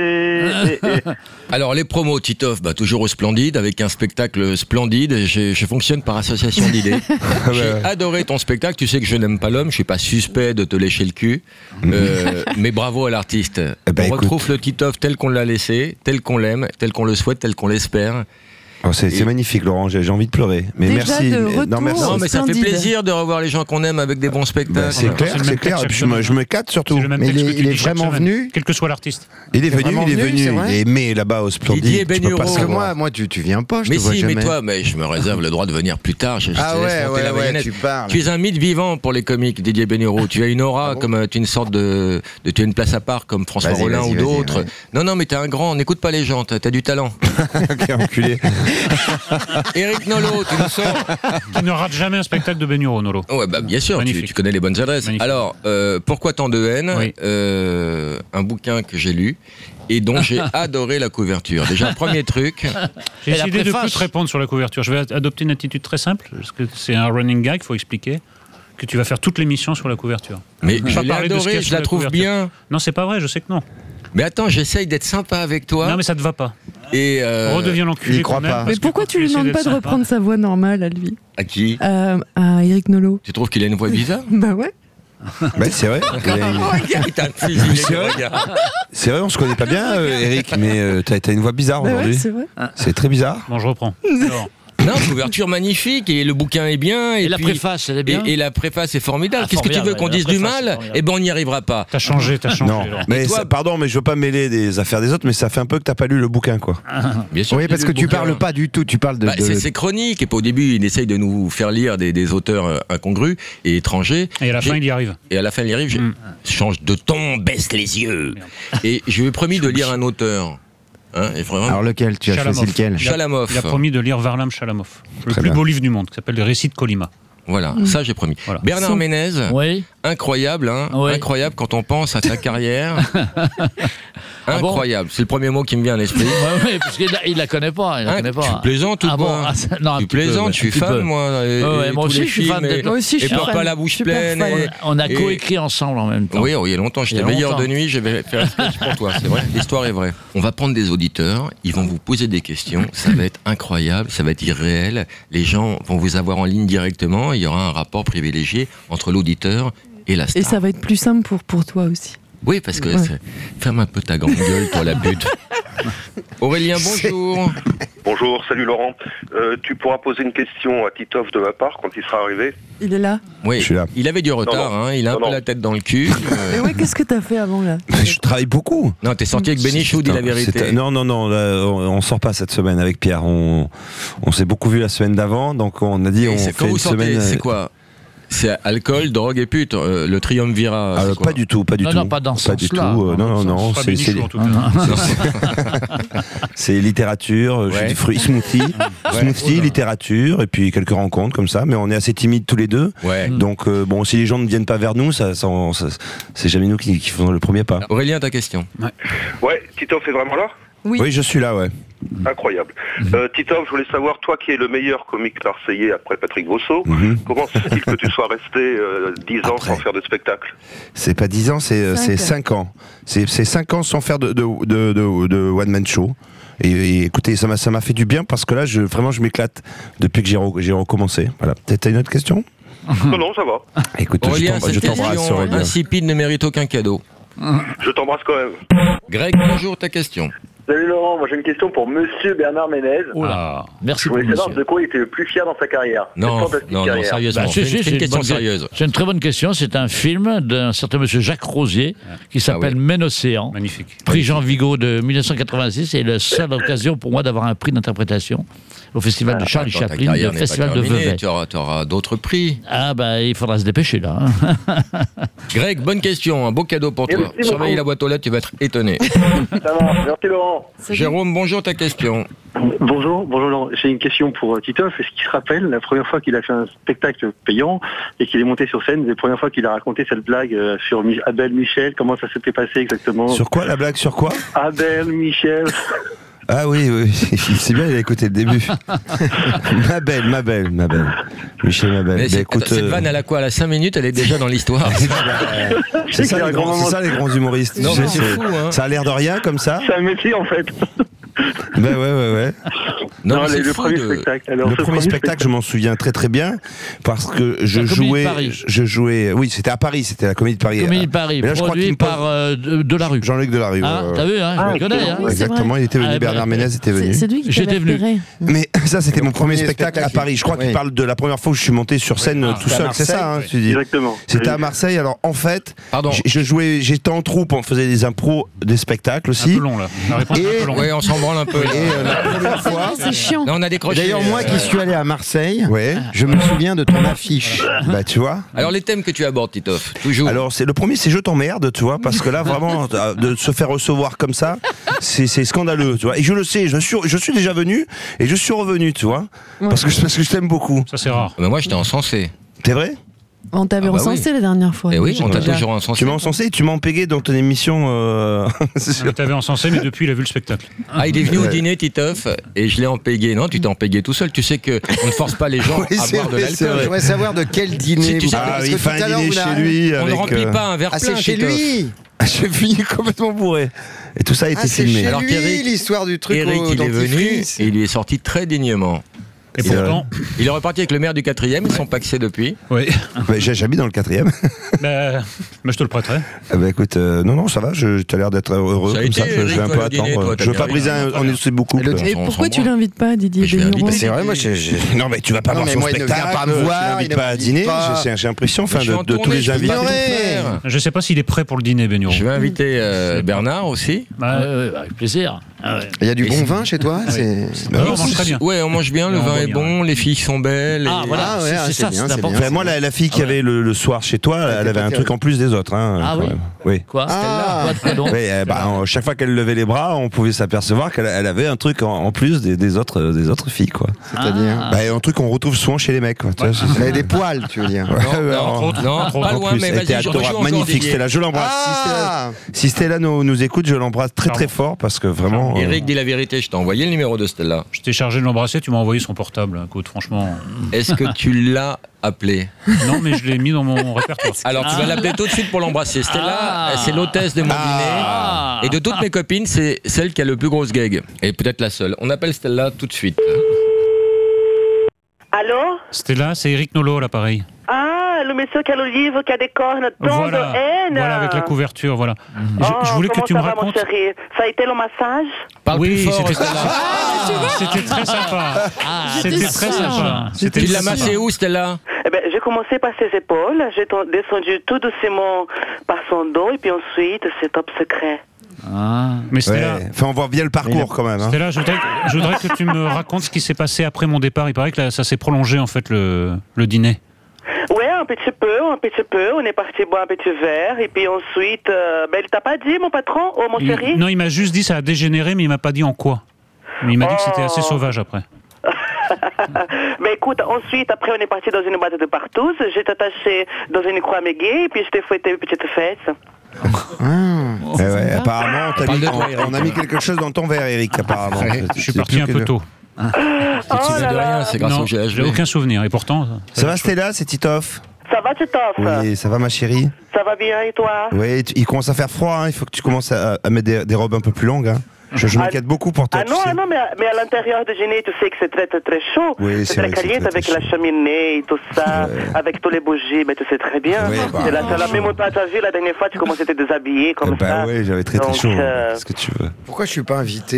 Alors les promos, Titoff, toujours au Splendide, avec un spectacle splendide. Je fonctionne par association d'idées. J'ai adoré ton spectacle. Tu sais que je n'aime pas l'homme, je suis pas suspect de te lécher le cul. Mais bravo à l'artiste. On retrouve le Titoff tel qu'on l'a laissé, tel qu'on l'aime, tel qu'on le souhaite, tel qu'on l'espère. Oh, c'est magnifique, Laurent, j'ai envie de pleurer. Mais Déjà merci. de Mais retour mais ça fait Splendide. plaisir de revoir les gens qu'on aime avec des bons spectacles. C'est clair, C'est le c'est même clair. texte Et puis chaque je me cate surtout. C'est le même Mais texte il que est- tu il est dis chaque vraiment semaine, venu quel que soit l'artiste. Il est vraiment venu, venu, c'est vrai. il est aimé là-bas au Splendide. Didier tu peux pas Bénureau. Parce que savoir. moi, tu viens pas, je Mais te vois si, jamais. mais toi, je me réserve le droit de venir plus tard. Je te Ah laisse ouais, monter la ouais, baïonnette. tu parles. Tu es un mythe vivant pour les comiques, Didier Bénureau. Tu as une aura comme tu es une sorte de tu as une place à part comme François Vas-y, Rollin vas-y, ou vas-y, d'autres. ouais. Non, mais t'es un grand. N'écoute pas les gens. T'as du talent. Quel enculé. Éric Nolot, tu nous sors. Qui ne rate jamais un spectacle de Bénureau, Nolo. Ouais, bien sûr. Magnifique. Tu connais les bonnes adresses. Magnifique. Alors, pourquoi tant de haine Oui. Un bouquin que j'ai lu et dont j'ai adoré la couverture. Déjà, premier truc. J'ai Et la décidé de plus préface. te répondre sur la couverture. Je vais adopter une attitude très simple, parce que c'est un running gag, il faut expliquer, que tu vas faire toute l'émission sur la couverture. Mais Pas je l'ai parler de ce qu'il y adoré, a je sous la trouve couverture. bien. Non, c'est pas vrai, je sais que non. Mais attends, j'essaye d'être sympa avec toi. Non, mais ça te va pas. Et Redeviens l'enculé il croit qu'on aime, pas. parce Mais que pourquoi quand tu lui essaies demandes d'être pas de sympa- reprendre sa voix normale à lui à qui À Éric Nolot. Tu trouves qu'il a une voix bizarre Bah ouais. Bah, c'est vrai. T'as un fusil, C'est vrai. C'est vrai, on se connaît pas bien, Eric, mais t'as une voix bizarre Bah ouais, aujourd'hui. c'est vrai. C'est très bizarre. Bon, je reprends. Alors, Non, couverture magnifique, et le bouquin est bien. Et la puis- préface, elle est bien. Et la préface est formidable. Ah, Qu'est-ce que tu veux formidable, qu'on ouais, dise la du préface, c'est mal formidable. Eh ben, on n'y arrivera pas. t'as changé. Non, Laurent. mais toi- pardon, mais je veux pas mêler des affaires des autres, mais ça fait un peu que t'as pas lu le bouquin, quoi. Bien sûr. Oui, parce j'ai que lu tu le bouquin. parles pas du tout, tu parles de... Bah, c'est chronique, et puis au début, il essaye de nous faire lire des auteurs incongrus et étrangers. Et à la fin, il y arrive. Et à la fin, il y arrive, je change de ton, baisse les yeux. Et je lui ai promis de lire un auteur. Hein, et vraiment, Alors lequel Tu as choisi lequel Chalamov. Il a promis de lire Varlam Chalamov, le Très plus bien. beau livre du monde, qui s'appelle Les Récits de Colima. Voilà, ça j'ai promis. Voilà. Bernard Ménez, Oui. incroyable, hein, Oui. incroyable quand on pense à ta carrière. Incroyable, c'est le premier mot qui me vient à l'esprit. Oui, parce qu'il la connaît pas. Tu plaisantes ou quoi? Tu plaisantes, je suis fan, moi. Moi aussi, je suis fan. Et pleure pas la bouche pleine. On a coécrit ensemble en même temps. Oui, il y a longtemps, j'étais veilleur de nuit, je vais faire un sketch pour toi, c'est vrai, l'histoire est vraie. On va prendre des auditeurs, ils vont vous poser des questions, ça va être incroyable, ça va être irréel, les gens vont vous avoir en ligne directement, il y aura un rapport privilégié entre l'auditeur et la star. Et ça va être plus simple pour toi aussi. Oui, parce que ferme un peu ta grande gueule, toi la pute. Aurélien, bonjour. Bonjour, salut Laurent. Tu pourras poser une question à Titoff de ma part quand il sera arrivé. Il est là? Oui, je suis là. Il avait du retard, Non. Il a un peu la tête dans le cul. Et ouais, qu'est-ce que t'as fait avant là? Je travaille beaucoup. Non, t'es sorti avec Bénichou, dis la vérité. Non, là, on sort pas cette semaine avec Pierre. On s'est beaucoup vu la semaine d'avant, donc on a dit on fait une semaine. C'est quoi? C'est alcool, drogue et pute, le triumvirat. Pas du tout, pas du tout. Non, pas dans ce sens-là. Non, c'est littérature, jus de fruits, smoothie, littérature, et puis quelques rencontres comme ça. Mais on est assez timides tous les deux. Donc si les gens ne viennent pas vers nous, c'est jamais nous qui faisons le premier pas. Aurélien, ta question. Ouais, Titoff est vraiment là? Oui, je suis là, ouais. Incroyable. Titoff, je voulais savoir, toi qui es le meilleur comique marseillais après Patrick Vosso, comment se fait-il que tu sois resté 10 ans sans faire de spectacle? C'est pas 10 ans, c'est 5 ans. C'est 5 ans sans faire de one-man show. Et écoutez, ça m'a fait du bien parce que là, vraiment, je m'éclate depuis que j'ai recommencé. Voilà. T'as une autre question? Non, ça va. Écoute, Aurélien, je t'embrasse, Aurélien. Insipide ne mérite aucun cadeau. Je t'embrasse quand même. Greg, bonjour, ta question. Salut Laurent, moi j'ai une question pour Monsieur Bernard Ménez. Merci Je pour voulais savoir monsieur. de quoi il était le plus fier dans sa carrière. Non, carrière. sérieusement, c'est une question sérieuse. C'est une très bonne question. C'est un film d'un certain monsieur Jacques Rosier qui s'appelle Ménocéan. Magnifique. Prix Jean Vigo de 1986. Et la seule occasion pour moi d'avoir un prix d'interprétation au festival de Charlie Chaplin, le festival de Vevey. Tu auras d'autres prix. Il faudra se dépêcher là. Greg, bonne question, un beau cadeau pour toi. Surveille la boîte aux lettres, tu vas être étonné. Ça va, merci Laurent. Jérôme, bonjour, ta question. Bonjour Laurent. J'ai une question pour Titoff. Est-ce qu'il se rappelle la première fois qu'il a fait un spectacle payant et qu'il est monté sur scène, la première fois qu'il a raconté cette blague sur Abel Michel, comment ça s'était passé exactement? Sur quoi la blague? Sur quoi? Abel Michel. Ah oui, c'est bien, il a écouté le début. Ma belle. Michel Mabel. Mais écoute, cette vanne, elle a quoi? Elle a 5 minutes, elle est déjà dans l'histoire. C'est ça les grands humoristes. Non, mais c'est fou, hein. Ça a l'air de rien comme ça. C'est un métier en fait. Ouais. Non, le premier spectacle. Alors, le premier spectacle, je m'en souviens très très bien parce que je jouais. Oui, c'était à Paris, c'était la Comédie de Paris. Comédie de Paris, là, produit par Delarue. Jean-Luc Delarue. T'as vu, je le connais. Exactement, il était venu. Bernard Ménez était venu. C'est lui qui J'étais venu. Mais ça, c'était mon premier spectacle à Paris. Je crois qu'il parle de la première fois où je suis monté sur scène tout seul. C'est ça, tu dis. Exactement. C'était à Marseille. Alors en fait, je jouais, j'étais en troupe, on faisait des impros, des spectacles aussi. Un peu long là. La réponse est un peu long. Oui, on s'en branle un peu. Et la première fois, c'est chiant. Là, on a décroché. D'ailleurs, moi qui suis allé à Marseille, ouais, je me souviens de ton affiche. Bah, tu vois. Alors, les thèmes que tu abordes, Titoff, toujours. Alors, le premier, c'est je t'emmerde, tu vois, parce que là, vraiment, de se faire recevoir comme ça, c'est scandaleux, tu vois. Et je le sais, je suis déjà venu et je suis revenu, tu vois, parce que je t'aime beaucoup. Ça, c'est rare. Mais moi, j'étais encensé. C'est vrai? On t'avait encensé la dernière fois. Et oui, on t'a toujours encensé. Tu m'as encensé et tu m'as empégué dans ton émission. On t'avait encensé, mais depuis, il a vu le spectacle. Ah, il est venu au dîner, Titoff, et je l'ai empégué. Non, tu t'es empégué tout seul. Tu sais qu'on ne force pas les gens à boire de l'alcool. Je voudrais savoir de quel dîner. Il fait un dîner chez lui. On ne remplit pas un verre plein. C'est chez lui. J'ai fini complètement bourré. Et tout ça a été filmé. Alors qu'Eric, l'histoire du truc. Eric, il est venu et il est sorti très dignement. Et pourtant, il est reparti avec le maire du 4e, ils sont paxés depuis. Oui. J'habite dans le 4e. Mais je te le prêterai. Écoute, non, ça va, tu as l'air d'être heureux comme ça, je vais un peu attendre. Je veux pas briser on est beaucoup. Et pourquoi tu l'invites pas, Didier Bénureau? C'est vrai, moi non, mais tu vas pas voir son spectacle, il ne vient pas me voir, il n'est pas à dîner, j'ai l'impression de tous les invités. Je sais pas s'il est prêt pour le dîner, Bénureau. Je vais inviter Bernard aussi. Avec plaisir. Il y a du bon vin chez toi? On mange très bien. Ouais, on mange bien, le vin est bon, les filles sont belles. Ah, voilà, c'est ça, c'est important. Enfin, moi, la fille qui avait le soir chez toi, elle avait un truc en plus des autres. Hein, ah oui. Oui. Quoi? Oui, chaque fois qu'elle levait les bras, on pouvait s'apercevoir qu'elle avait un truc en plus des autres filles, quoi. C'est-à-dire un truc qu'on retrouve souvent chez les mecs, quoi. Elle avait des poils, tu veux dire? Non, pas loin, mais vas-y, magnifique, Stella, je l'embrasse. Si Stella nous écoute, je l'embrasse très très fort parce que vraiment. Eric, dis la vérité, je t'ai envoyé le numéro de Stella. Je t'ai chargé de l'embrasser, tu m'as envoyé son portable. Écoute, franchement. Est-ce que tu l'as appelé? Non, mais je l'ai mis dans mon répertoire. Alors tu vas l'appeler tout de suite pour l'embrasser. Stella, c'est l'hôtesse de mon dîner. Et de toutes mes copines, c'est celle qui a le plus grosse gag. Et peut-être la seule. On appelle Stella tout de suite. Allô? Stella, c'est Eric Nolot à l'appareil. Ah, le monsieur qui a le livre, qui a des cornes, tant de haine. Voilà, avec la couverture, voilà. Je voulais que tu me racontes. Mon chéri, ça a été le massage? Oui, c'était c'était très sympa. C'était très sympa. Tu l'as massé où, Stella? Eh ben, j'ai commencé par ses épaules, j'ai descendu tout doucement par son dos, et puis ensuite, c'est top secret. Mais Stella, enfin, on voit bien le parcours quand même. Stella, je voudrais que tu me racontes ce qui s'est passé après mon départ. Il paraît que ça s'est prolongé en fait le dîner. Ouais, un petit peu. On est parti boire un petit verre et puis ensuite, il t'a pas dit mon patron, mon chéri? Non, il m'a juste dit ça a dégénéré, mais il m'a pas dit en quoi. Mais il m'a dit que c'était assez sauvage après. Mais écoute, ensuite, après, on est parti dans une boîte de partous. J'ai attaché dans une croix méguée et puis je t'ai fouetté une petite fesse. Apparemment, on a mis quelque chose dans ton verre, Eric, apparemment. Je suis parti un peu tôt. Tu de rien, c'est grâce au GHB. J'ai aucun souvenir, et pourtant... Ça va, Stella, c'est Titoff? Ça va, Titoff? Oui, ça va, ma chérie? Ça va bien, et toi? Oui, il commence à faire froid, il faut que tu commences à mettre des robes un peu plus longues. Je m'inquiète beaucoup pour toi. Non, mais à l'intérieur de Genève, tu sais que c'est très, très, très chaud. Oui, c'est très caliente avec la cheminée et tout ça, avec tous les bougies, mais tu sais très bien. C'est la même pas t'as vu la dernière fois, tu commençais à te déshabiller comme ça. Oui, j'avais très très chaud. Qu'est-ce que tu veux? Pourquoi je suis pas invité?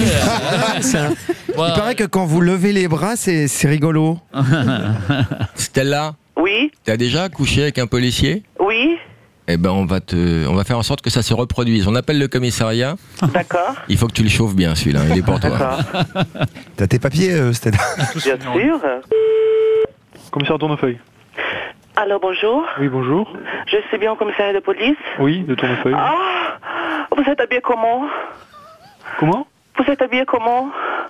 Il paraît que quand vous levez les bras, c'est rigolo. Stella? Oui? T'as déjà couché avec un policier? Oui. Eh ben, on va faire en sorte que ça se reproduise. On appelle le commissariat. D'accord. Il faut que tu le chauffes bien, celui-là. Il est pour toi. T'as tes papiers, Stella? Bien sûr. Commissaire Tournefeuille. Alors, bonjour. Oui, bonjour. Je suis bien au commissariat de police. Oui, de Tournefeuille. Vous êtes habillé comment? Comment? Vous êtes habillé comment?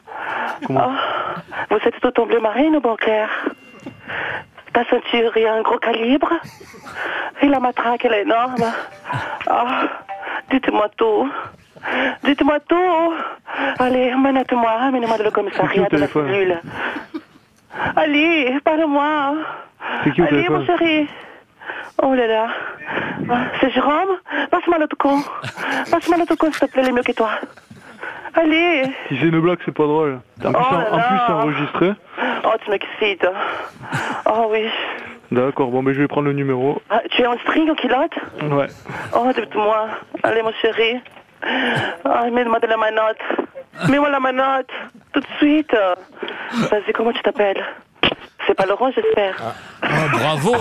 Vous êtes tout en bleu marine ou bancaire? Ta ceinture est un gros calibre? Et la matraque, elle est énorme. Dites-moi tout. Dites-moi tout. Allez, amenez-moi dans le commissariat de la cellule. Allez, parle-moi. C'est qui au Allez, téléphone? mon chéri. Oh là là. C'est Jérôme? Passe-moi l'autre con. Passe-moi l'autre con, s'il te plaît, il est mieux que toi. Allez. Si c'est une blague, c'est pas drôle. En plus, c'est enregistré. Oh, tu m'excites. Oh oui. D'accord, bon, mais je vais prendre le numéro. Tu es en string, en culotte? Ouais. Oh, dites-moi. Allez, mon chéri. Mets-moi de la manotte. Mets-moi la manotte. Tout de suite. Vas-y, comment tu t'appelles? C'est pas Laurent, j'espère. Bravo.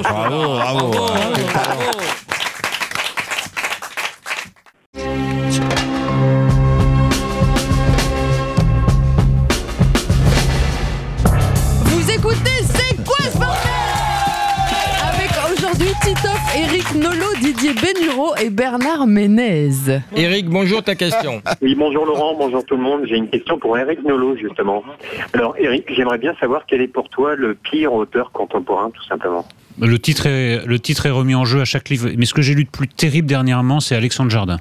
Vous écoutez C'est quoi ce bordel? Avec aujourd'hui Titoff, Eric Nolot, Didier Bénureau et Bernard Ménez. Eric, bonjour, ta question. Oui, bonjour Laurent, bonjour tout le monde. J'ai une question pour Eric Nolot, justement. Alors Eric, j'aimerais bien savoir quel est pour toi le pire auteur contemporain, tout simplement. Le titre est remis en jeu à chaque livre. Mais ce que j'ai lu de plus terrible dernièrement, c'est Alexandre Jardin.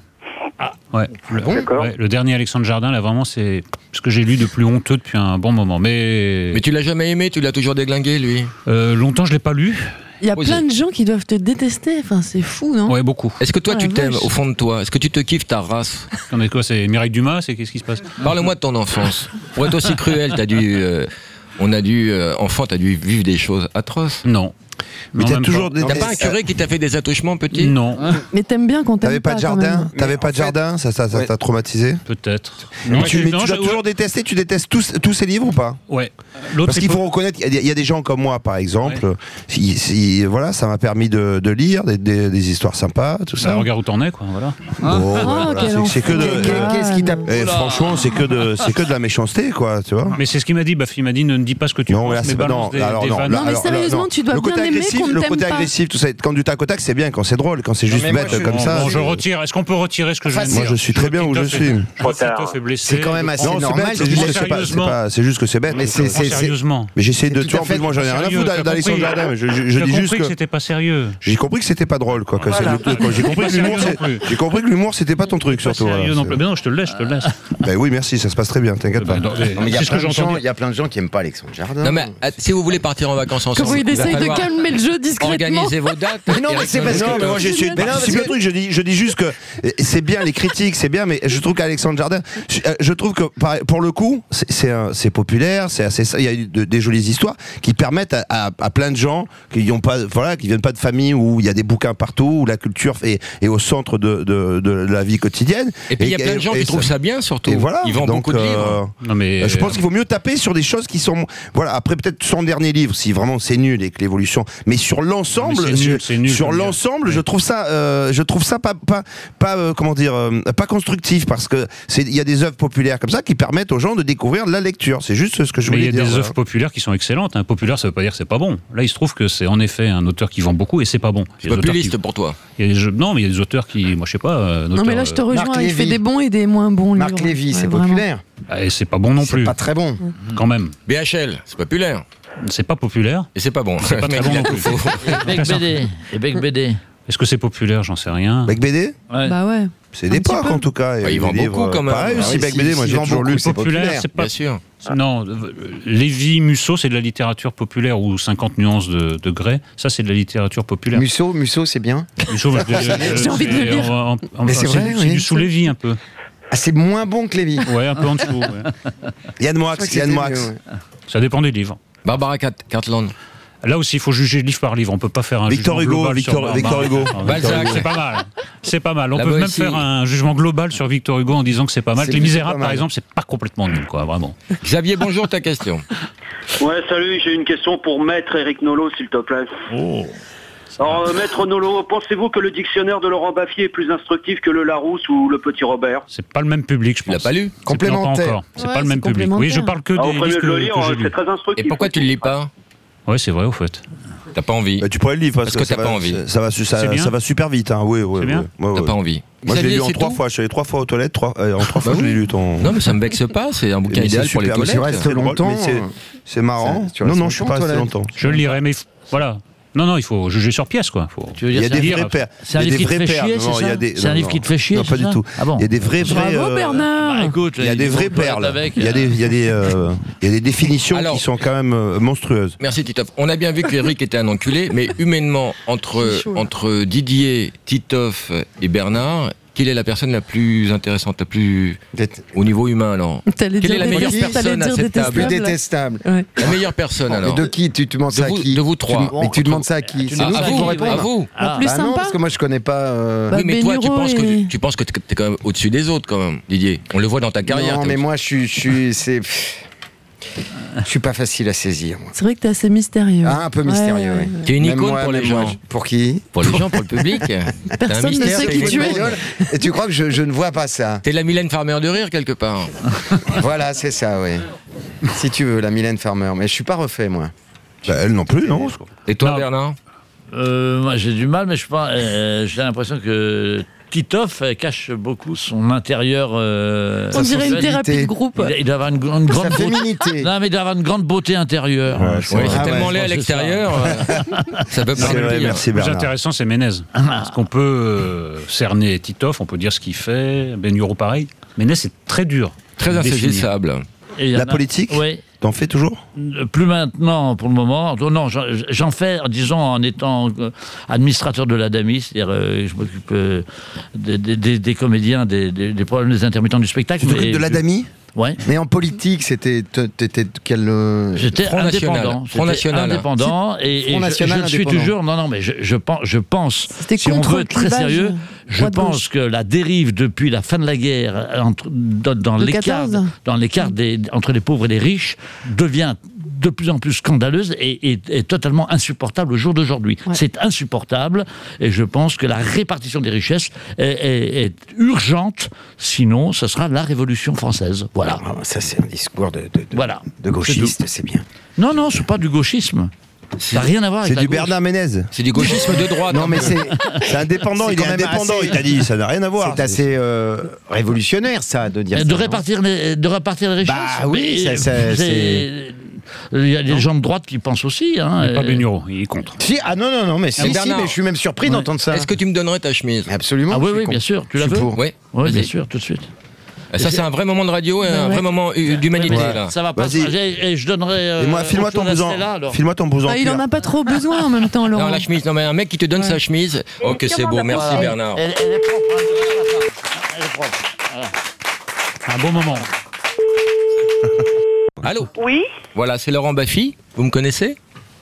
Le dernier Alexandre Jardin, là vraiment, c'est ce que j'ai lu de plus honteux depuis un bon moment. Mais tu l'as jamais aimé, tu l'as toujours déglingué, lui. Longtemps, je l'ai pas lu. Il y a plein de gens qui doivent te détester, enfin c'est fou, non? Ouais, beaucoup. Est-ce que toi tu t'aimes au fond de toi? Est-ce que tu te kiffes ta race? On est quoi, c'est Mireille Dumas? Qu'est-ce qui se passe? Parle-moi de ton enfance. Pour être aussi cruel, enfant, t'as dû vivre des choses atroces. Non. Mais t'as toujours des. T'as pas un curé qui t'a fait des attouchements petits? Non. Mais t'aimes bien quand T'avais t'aimes pas de jardin? T'avais pas de jardin? Ça t'a traumatisé? Peut-être. Mais tu l'as toujours détesté? Tu détestes tous ces livres ou pas? Ouais. Parce qu'il faut reconnaître, il y a des gens comme moi, par exemple. Voilà, ça m'a permis de lire des histoires sympas, tout ça. Regarde où t'en es, quoi. Voilà. C'est que de. Qu'est-ce qui t'a. Franchement, c'est que de la méchanceté, quoi, tu vois. Mais c'est ce qu'il m'a dit. Bafi m'a dit ne dis pas ce que tu penses, mais balance des vannes. Non, mais sérieusement, tu dois bien aimer qu'on ne le t'aime côté pas. agressif, tout ça, quand du tac au tac, c'est bien. Quand c'est drôle, quand c'est juste bête comme ça. Bon, je retire. Est-ce qu'on peut retirer ce que je viens de dire? Moi, je suis très bien où je suis. Titoff est blessé. C'est quand même assez normal. C'est juste que c'est bête. Mais sérieusement. Mais j'essaie de. Tu vois, en plus, moi, j'en ai rien à foutre d'Alexandre Jardin. Mais je dis juste que c'était pas sérieux. J'ai compris que c'était pas drôle, quoi. J'ai compris que l'humour, c'était pas ton truc, surtout. Mais non, je te le laisse. Ben oui, merci, ça se passe très bien, t'inquiète pas. Il y a plein de gens qui aiment pas Alexandre Jardin. Non mais si vous voulez partir en vacances ensemble, Comment il essaye de calmer le jeu discrètement. Organisez vos dates. Mais non, mais c'est parce que moi j'essaie de participer au truc. Je dis juste que c'est bien les critiques, c'est bien, mais je trouve qu'Alexandre Jardin, je trouve que pour le coup, c'est populaire, c'est assez, il y a des jolies histoires qui permettent à plein de gens qui viennent pas de famille où il y a des bouquins partout, où la culture est au centre de la vie quotidienne. Et puis il y a plein de gens qui trouvent ça bien, surtout. Et voilà, ils vendent beaucoup de livres. Non, mais je pense qu'il vaut mieux taper sur des choses qui sont, voilà. Après peut-être son dernier livre, si vraiment c'est nul et que l'évolution, mais sur l'ensemble, sur l'ensemble, je trouve ça pas comment dire, pas constructif, parce que il y a des œuvres populaires comme ça qui permettent aux gens de découvrir la lecture. C'est juste ce que je voulais dire. Il y a des œuvres populaires qui sont excellentes. Populaire, ça veut pas dire que c'est pas bon. Là, il se trouve que c'est en effet un auteur qui vend beaucoup et c'est pas bon. C'est populiste pour toi. Non, mais il y a des auteurs qui, moi je sais pas. Non, mais là je te rejoins. Il fait des bons et des moins bons livres. Marc Lévy, c'est populaire. Et c'est pas bon non plus. C'est pas très bon. Quand même. BHL, c'est populaire. C'est pas populaire. Et c'est pas bon. C'est pas très bon non plus. Bec BD. Est-ce que c'est populaire? J'en sais rien. Bec BD? Bah ouais. C'est d'époque en tout cas. Ils vendent beaucoup quand même. Pareil aussi, Bec BD, moi j'ai toujours lu. C'est populaire, c'est pas bien sûr. Non, Lévy, Musso, c'est de la littérature populaire, ou 50 nuances de Gray. Ça, c'est de la littérature populaire. Musso, c'est bien. Musso, j'ai envie de le lire. Mais c'est vrai, c'est du sous Lévy un peu. Ah, c'est moins bon que Lévy. Ouais, un peu en dessous. Yann Moix. Ça dépend des livres. Barbara Cartland. Là aussi, il faut juger livre par livre. On peut pas faire un Victor jugement Hugo, global Victor Hugo. Balzac, c'est pas mal. C'est pas mal. On peut même faire un jugement global sur Victor Hugo en disant que c'est pas mal. Les Misérables, par exemple, c'est pas complètement nul, quoi, vraiment. Xavier, bonjour, ta question. Ouais, salut, j'ai une question pour Maître Éric Nolot, s'il te plaît. Oh. Alors, Maître Nolot, pensez-vous que le dictionnaire de Laurent Baffy est plus instructif que le Larousse ou le Petit Robert? C'est pas le même public, je pense. Il l'a pas lu. Complémentaire. C'est pas le même public. Oui, je parle que des livres que j'ai lus. C'est très instructif. Et pourquoi tu le lis pas? Ouais, c'est vrai, au fait. T'as pas envie. Tu pourrais le lire parce que t'as pas envie. Ça va super vite, hein. Oui. T'as pas envie. Moi, je l'ai lu en 3 fois. Je suis allé 3 fois aux toilettes. En 3 fois, je l'ai lu. Non, mais ça me vexe pas. C'est un bouquin idéal pour les toilettes. Tu restes longtemps. C'est marrant. Non, je suis pas resté longtemps. Je le lirai, mais voilà. Non, il faut juger sur pièce, quoi. Il y a des vrais pères. C'est un livre qui te fait chier, c'est ça? C'est un livre qui te fait chier? Non, pas du tout. Il y a des vrais. Bravo Bernard. Il y a des vraies perles. Il y a des définitions qui sont quand même monstrueuses. Merci Titoff. On a bien vu qu'Éric était un enculé, mais humainement, entre Didier, Titoff et Bernard, quelle est la personne la plus intéressante, la plus au niveau humain alors? Quelle est la meilleure personne à cette table? Plus détestable. La meilleure personne alors? Mais de qui tu demandes ça à qui? De vous trois. Mais tu demandes ça à qui? C'est nous qui vous répondre. À vous. Plus sympa. Non, parce que moi je connais pas. Oui, mais toi tu penses que t'es quand même au-dessus des autres quand même, Didier. On le voit dans ta carrière. Non, mais moi je suis pas facile à saisir. Moi. C'est vrai que t'es assez mystérieux. Ah, un peu mystérieux, oui. T'es une icône pour les gens. Pour qui? Pour les gens, pour le public. Personne ne sait qui tu es. Et tu crois que je ne vois pas ça? T'es la Mylène Farmer de rire, quelque part. Voilà, c'est ça, oui. Si tu veux, la Mylène Farmer. Mais je suis pas refait, moi. Bah, elle non plus, non. Et toi, Bernard? Moi, j'ai du mal, mais je pense. J'ai l'impression que Titoff cache beaucoup son intérieur. On dirait une thérapie de groupe. Il doit avoir une grande féminité. Non, mais il doit avoir une grande beauté intérieure. C'est tellement laid à l'extérieur. Ça peut pas le dire. Le plus intéressant, c'est Ménez. Parce qu'on peut cerner Titoff, on peut dire ce qu'il fait. Benhuro, pareil. Ménez, c'est très dur. Très insaisissable. La politique? Oui. T'en fais toujours? Plus maintenant, pour le moment. Non, j'en fais, disons, en étant administrateur de l'ADAMI, c'est-à-dire je m'occupe des comédiens, des problèmes des intermittents du spectacle. Tu t'occupes de l'ADAMI? Ouais. Mais en politique, t'étais quel J'étais indépendant. Front National. Indépendant et Front National je suis indépendant. toujours. Non, mais je pense. C'était Si on contre veut le être très clivage sérieux, je droite-gauche. pense que la dérive depuis la fin de la guerre dans Le l'écart 14. entre les pauvres et les riches devient de plus en plus scandaleuse et totalement insupportable au jour d'aujourd'hui. Ouais. C'est insupportable et je pense que la répartition des richesses est urgente, sinon ce sera la Révolution française. Voilà. Ah, ça, c'est un discours Voilà. de gauchiste, c'est bien. Non, c'est pas du gauchisme. Ça n'a rien à voir avec C'est la du gauche. Bernard Ménez. C'est du gauchisme de droite. Non, mais c'est indépendant, C'est il est quand même indépendant, assez- il t'a dit, ça n'a rien à voir. C'est assez révolutionnaire, ça, de dire ça. De non répartir les richesses. Bah oui, Mais c'est- il y a des gens de droite qui pensent aussi. Hein, Pas Bénureau, il est contre. Si, non, mais si, Bernard, mais je suis même surpris d'entendre ça. Est-ce que tu me donnerais ta chemise? Absolument. Ah je oui, suis oui, con- bien sûr. Tu je la suis veux? pour. Oui. Oui, bien Vas-y. sûr, tout de suite. Ça, c'est un vrai moment de radio et un Ouais. vrai moment d'humanité, Ouais, là. ça va pas. Vas-y. Et je donnerai. Et moi, file-moi ton blouson. File-moi ton blouson. Ah, il en a pas trop besoin en même temps, Laurent. Non, la chemise. Non, mais un mec qui te donne Ouais. sa chemise. Ok, c'est beau. Merci, Bernard. Elle est propre. Hein, elle est propre. Voilà. Un bon moment. Allô? Oui. Voilà, c'est Laurent Baffy. Vous me connaissez?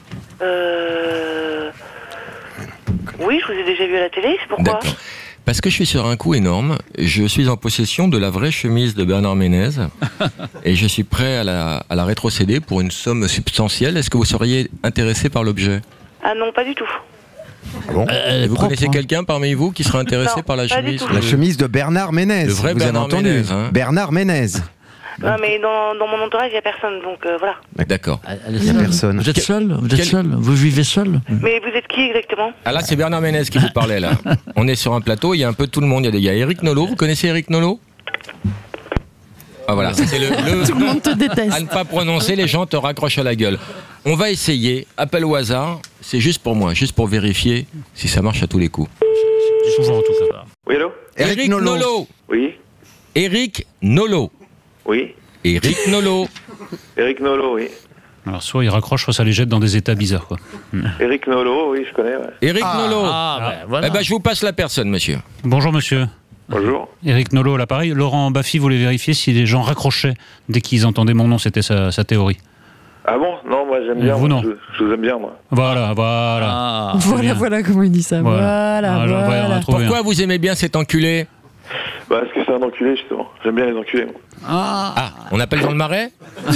Oui, je vous ai déjà vu à la télé, c'est pourquoi? D'accord. Parce que je suis sur un coup énorme, je suis en possession de la vraie chemise de Bernard Ménez et je suis prêt à la rétrocéder pour une somme substantielle. Est-ce que vous seriez intéressé par l'objet? Ah non, pas du tout. Vous connaissez quelqu'un parmi vous qui serait intéressé Non, par la pas du chemise? tout. La chemise de Bernard Ménez. Le vrai vous Bernard avez entendu Ménez, hein. Bernard Ménez. Non, mais dans mon entourage, il n'y a personne, donc voilà. D'accord. Elle est Il y a seule. personne. Vous êtes seul? Vous êtes seul? Vous vivez seul? Mais vous êtes qui exactement? Ah là, c'est Bernard Ménez qui vous parlait, là. On est sur un plateau, il y a un peu tout le monde. Il y a Éric Nolot. Vous connaissez Éric Nolot? Ah voilà, c'est Tout le monde te déteste. à ne pas prononcer, les gens te raccrochent à la gueule. On va essayer, appel au hasard, c'est juste pour moi, juste pour vérifier si ça marche à tous les coups. Souvent en tout cas. Oui, allô? Éric Nolot. Oui. Éric Nolot. Oui. Éric Nolot. Éric Nolot, oui. Alors soit il raccroche, soit ça les jette dans des états bizarres, quoi. Éric Nolot, oui, je connais, ouais. Éric Nolot. Voilà. Eh ben, je vous passe la personne, monsieur. Bonjour monsieur. Bonjour. Éric Nolot à l'appareil. Laurent Baffy voulait vérifier si les gens raccrochaient dès qu'ils entendaient mon nom, c'était sa théorie. Ah bon? Non, moi j'aime bien. Vous, moi. non. Je vous aime bien, moi. Voilà. Voilà comment il dit ça. Voilà. on a trouvé. Pourquoi vous aimez bien cet enculé? Bah, parce que c'est un enculé, justement. J'aime bien les enculés, moi. Ah, on appelle dans le Marais?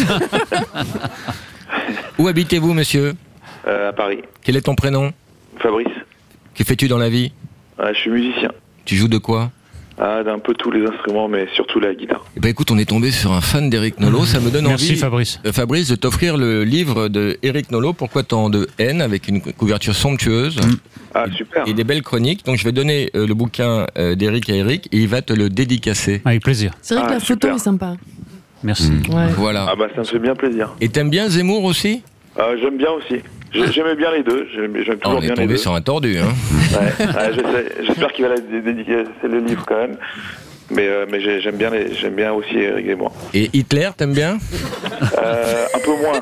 Où habitez-vous, monsieur? À Paris. Quel est ton prénom? Fabrice. Que fais-tu dans la vie? Je suis musicien. Tu joues de quoi? D'un peu tous les instruments, mais surtout la guitare. Eh ben écoute, on est tombé sur un fan d'Éric Nolot, ça me donne Merci, envie, Fabrice. Fabrice, de t'offrir le livre de Éric Nolot, Pourquoi tant de haine, avec une couverture somptueuse. Ah, super. Et des belles chroniques. Donc je vais donner le bouquin d'Éric à Éric et il va te le dédicacer. Avec plaisir. C'est vrai que la photo est sympa. Merci. Ouais. Voilà. Ah bah ça me fait bien plaisir. Et t'aimes bien Zemmour aussi? J'aime bien aussi. J'aimais bien les deux. J'aime toujours On est bien les tombé deux. sur un tordu, hein. J'espère qu'il va dédicacer le livre quand même. Mais j'aime bien aussi Éric et moi. Et Hitler, t'aimes bien? Un peu moins.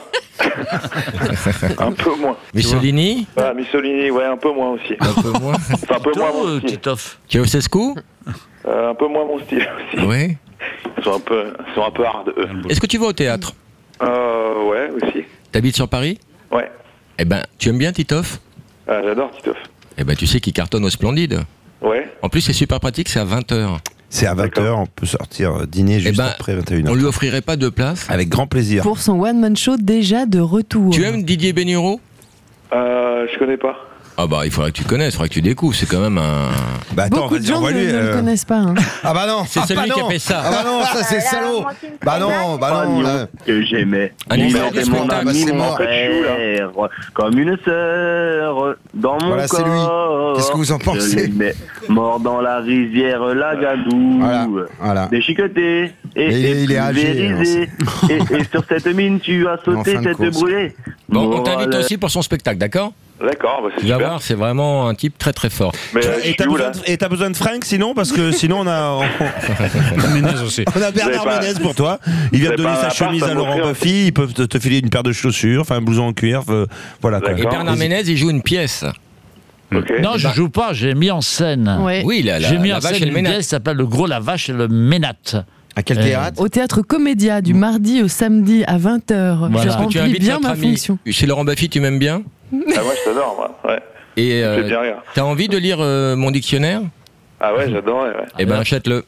Un peu moins. Mussolini? Mussolini, ouais, un peu moins aussi. Un peu moins. Enfin, un peu moins mon style. Ceausescu? Un peu moins mon style aussi. Oui. Ils sont un peu hard, eux. Est-ce que tu vas au théâtre? Ouais, aussi. T'habites sur Paris? Ouais. Eh ben, tu aimes bien Titoff? J'adore Titoff. Eh ben, tu sais qu'il cartonne au Splendide. Ouais. En plus, c'est super pratique, c'est à 20h. C'est à 20h, on peut sortir dîner juste après 21h. On lui offrirait pas de place? Avec grand plaisir. Pour son one-man show déjà de retour. Tu aimes Didier Bénureau? Je connais pas. Ah bah, il faudrait que tu connaisses, il faudrait que tu découvres, c'est quand même un... Bah attends, Beaucoup de gens ne le connaissent pas. Hein. Ah bah non, c'est celui qui a fait ça. Ah bah non, ça c'est salaud. Bah non, là. Que j'aimais. Un Il numéro de était mon spectacle, ami, c'est mon mort. frère, comme une sœur dans mon Voilà, c'est lui. corps. Qu'est-ce que vous en Je pensez? l'aimais. Mort dans la rivière Lagadou. Voilà. Déchiqueté et il est âgé, pulvérisé. Et sur cette mine, tu as sauté, fin de tête course. brûlée. Bon, on t'invite aussi pour son spectacle, d'accord? D'accord, bah c'est Tu vas super. voir, c'est vraiment un type très très fort. Mais Et t'as besoin de Frank sinon? Parce que sinon on a Ménez aussi. on a Bernard Vous avez pas- Ménez pour toi. Il vient de vous donner avez sa pas un chemise appart à à Laurent m'offrir Baffy. Ils peuvent te filer une paire de chaussures, enfin un blouson en cuir. Voilà quoi. Et D'accord. Bernard Ménez, il joue une pièce. Ok. Non, je joue pas, j'ai mis en scène. Ouais. Oui, J'ai mis la en vache scène et le une ménat. pièce qui s'appelle Le Gros, la Vache et le Ménat. À quel théâtre ? Au théâtre Comédia, du mardi au samedi à 20h. Voilà. Je Est-ce que tu remplis invites bien notre ma ami fonction. chez Laurent Baffy, tu m'aimes bien ? Ah, moi, je t'adore, moi. Ouais. Et Je te dis rien. t'as envie de lire mon dictionnaire ? Ah ouais, j'adorais, ouais. Eh ben, achète-le.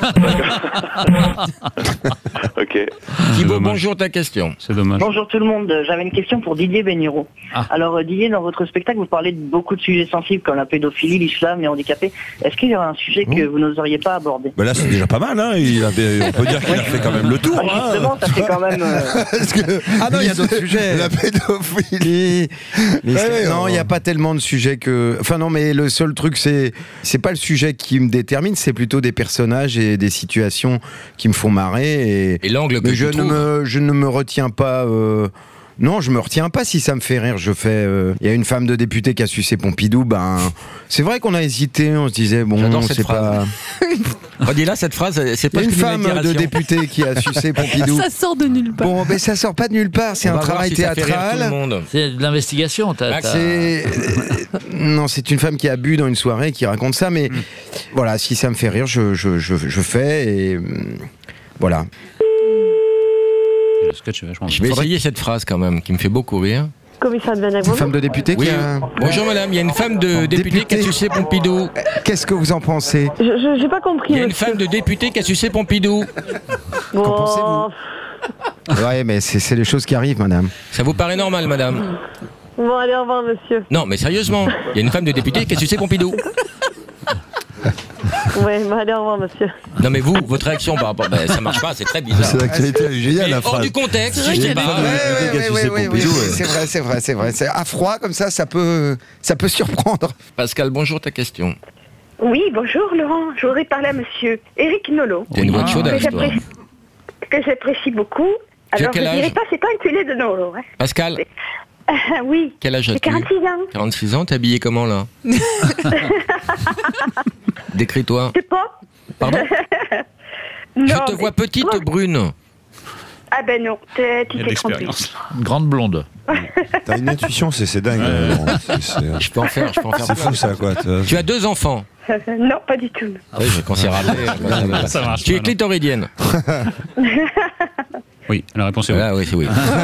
Ok. Thibaut, bonjour, ta question. C'est dommage. Bonjour tout le monde, j'avais une question pour Didier Bénureau. Alors Didier, dans votre spectacle, vous parlez de beaucoup de sujets sensibles comme la pédophilie, l'islam, les handicapés. Est-ce qu'il y a un sujet que vous n'oseriez pas aborder ? Bah là, c'est déjà pas mal, hein. On peut dire qu'il a fait quand même le tour. Justement, ça fait quand même... Ah non, il y a d'autres sujets. La pédophilie. Non, il n'y a pas tellement de sujets que... Enfin non, mais le seul truc, c'est pas le sujet qui me détermine, c'est plutôt des personnages et des situations qui me font marrer. Et l'angle que mais tu trouves. je ne me retiens pas... Non, je me retiens pas si ça me fait rire. Je fais. Il y a une femme de député qui a sucé Pompidou. Ben, c'est vrai qu'on a hésité. On se disait bon, c'est pas. Redis-là cette phrase. C'est pas une femme de député qui a sucé Pompidou. Ça sort de nulle part. Bon, mais ça sort pas de nulle part. C'est un travail théâtral. C'est de l'investigation. Non, c'est une femme qui a bu dans une soirée qui raconte ça. Mais voilà, si ça me fait rire, je fais et voilà. Je vais essayer cette phrase quand même, qui me fait beaucoup rire. Commissaire de Benac, Une femme de député qui a... Bonjour madame, il y a une femme de député qui a sucé Pompidou. Qu'est-ce que vous en pensez ? J'ai pas compris. Il y a une femme de député qui a sucé Pompidou. Qu'en pensez-vous ? Ouais, mais c'est les choses qui arrivent, madame. Ça vous paraît normal, madame ? Bon, allez, au revoir, monsieur. Non, mais sérieusement, il y a une femme de député qui a sucé Pompidou. Ouais, bah allez, au revoir, monsieur. Non, mais vous, votre réaction par rapport... ça marche pas, c'est très bizarre. C'est l'actualité, elle est géniale, la phrase. Hors du contexte, je sais pas. Oui, c'est vrai. C'est à froid, comme ça peut surprendre. Pascal, bonjour, ta question. Oui, bonjour Laurent. Je voudrais parler à monsieur Éric Nolot. T'as une voix de chaudage, toi. Que j'apprécie beaucoup. Tu as Alors, quel je âge dirais pas, c'est pas un culé de Nolot. Hein. Pascal, Oui. quel âge as-tu ? J'ai 46 ans. 46 ans, t'es habillé comment, là ? Décris-toi. C'est pas. Pardon ? Non, Je te vois petite, brune. Ah ben non, tu t'es trompé. Une grande blonde. T'as une intuition, c'est dingue. Je peux en faire. C'est fou ça, quoi. Tu as 2 enfants. Non, pas du tout. Oui, quand c'est rappelé. Ça marche. Tu es clitoridienne. Oui, la réponse est oui. Ah oui, c'est oui.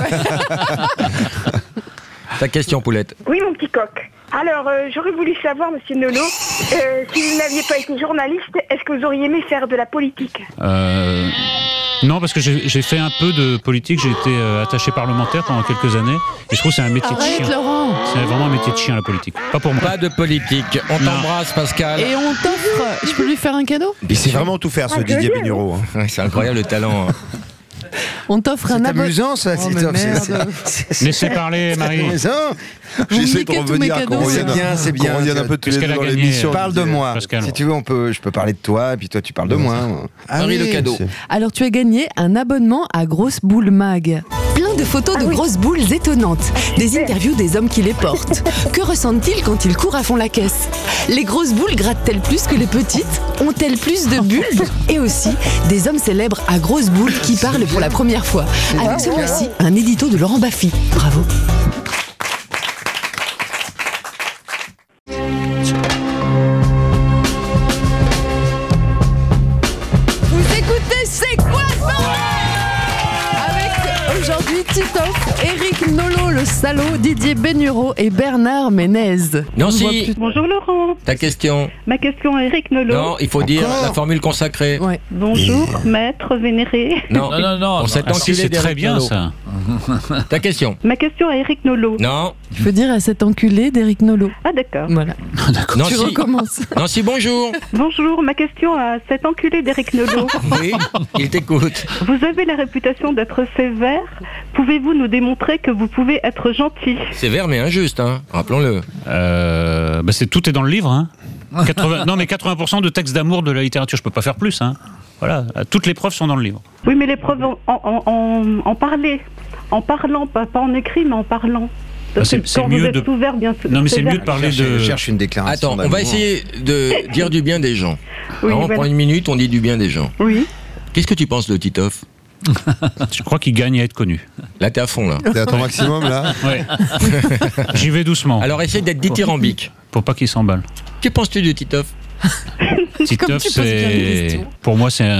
Ta question, Poulette. Oui, mon petit coq. Alors, j'aurais voulu savoir, monsieur Nolot, si vous n'aviez pas été journaliste, est-ce que vous auriez aimé faire de la politique ? Non, parce que j'ai fait un peu de politique. J'ai été attaché parlementaire pendant quelques années. Et je trouve que c'est un métier de chien. Laurent. C'est vraiment un métier de chien, la politique. Pas pour moi. Pas de politique. On t'embrasse, Pascal. Et on t'offre... Je peux lui faire un cadeau ? Il sait vraiment tout faire, ce Didier Bénureau. Ouais, c'est incroyable le talent. On t'offre un abonnement. C'est amusant, ça. Laissez parler, Marie. J'essaie de revenir qu'on revienne un peu tous les deux dans l'émission. Parle de moi. Pascal. Si tu veux, je peux parler de toi, et puis toi, tu parles de moi. Marie, le cadeau. Alors, tu as gagné un abonnement à Grosse Boule Mag. Plein de photos de grosses boules étonnantes, des interviews des hommes qui les portent. Que ressentent-ils quand ils courent à fond la caisse ? Les grosses boules grattent-elles plus que les petites ? Ont-elles plus de bulles ? Et aussi, des hommes célèbres à grosses boules qui parlent pour la première fois. Avec ce mois-ci, un édito de Laurent Baffy. Bravo. Vous écoutez C'est quoi ce bordel ? Avec aujourd'hui Titoff, Éric Nolot, le salaud, Didier Bénureau et Bernard Ménez. Nancy, Bonjour Laurent. ta question. Ma question à Éric Nolot. Non, il faut dire la formule consacrée. Ouais. Bonjour, maître vénéré. Non, non. Cet Si, c'est très bien, ça. Ta question. Ma question à Éric Nolot. Non. Je veux dire à cet enculé d'Éric Nolot. Ah d'accord. Voilà. Tu Nancy, recommences. Nancy, bonjour. Bonjour, ma question à cet enculé d'Éric Nolot. Oui, il t'écoute. Vous avez la réputation d'être sévère. Pouvez-vous nous démontrer que vous pouvez être gentil ? Sévère mais injuste, hein. Rappelons-le. Tout est dans le livre. Hein. 80% de textes d'amour de la littérature, je peux pas faire plus. Hein. Voilà, toutes les preuves sont dans le livre. Oui, mais les preuves en parler. En parlant, pas en écrit, mais en parlant. C'est mieux de. Ouvert, bien Non, mais c'est mieux de parler de. Je cherche une déclaration. Attends, on va essayer de dire du bien des gens. Oui, Alors, on prend une minute, on dit du bien des gens. Oui. Qu'est-ce que tu penses de Titoff ? Je crois qu'il gagne à être connu. Là, t'es à fond, là. T'es à ton maximum, là. Ouais. J'y vais doucement. Alors, essaye d'être dithyrambique. Pour pas qu'il s'emballe. Que penses-tu de Titoff ? Titoff, pour moi, c'est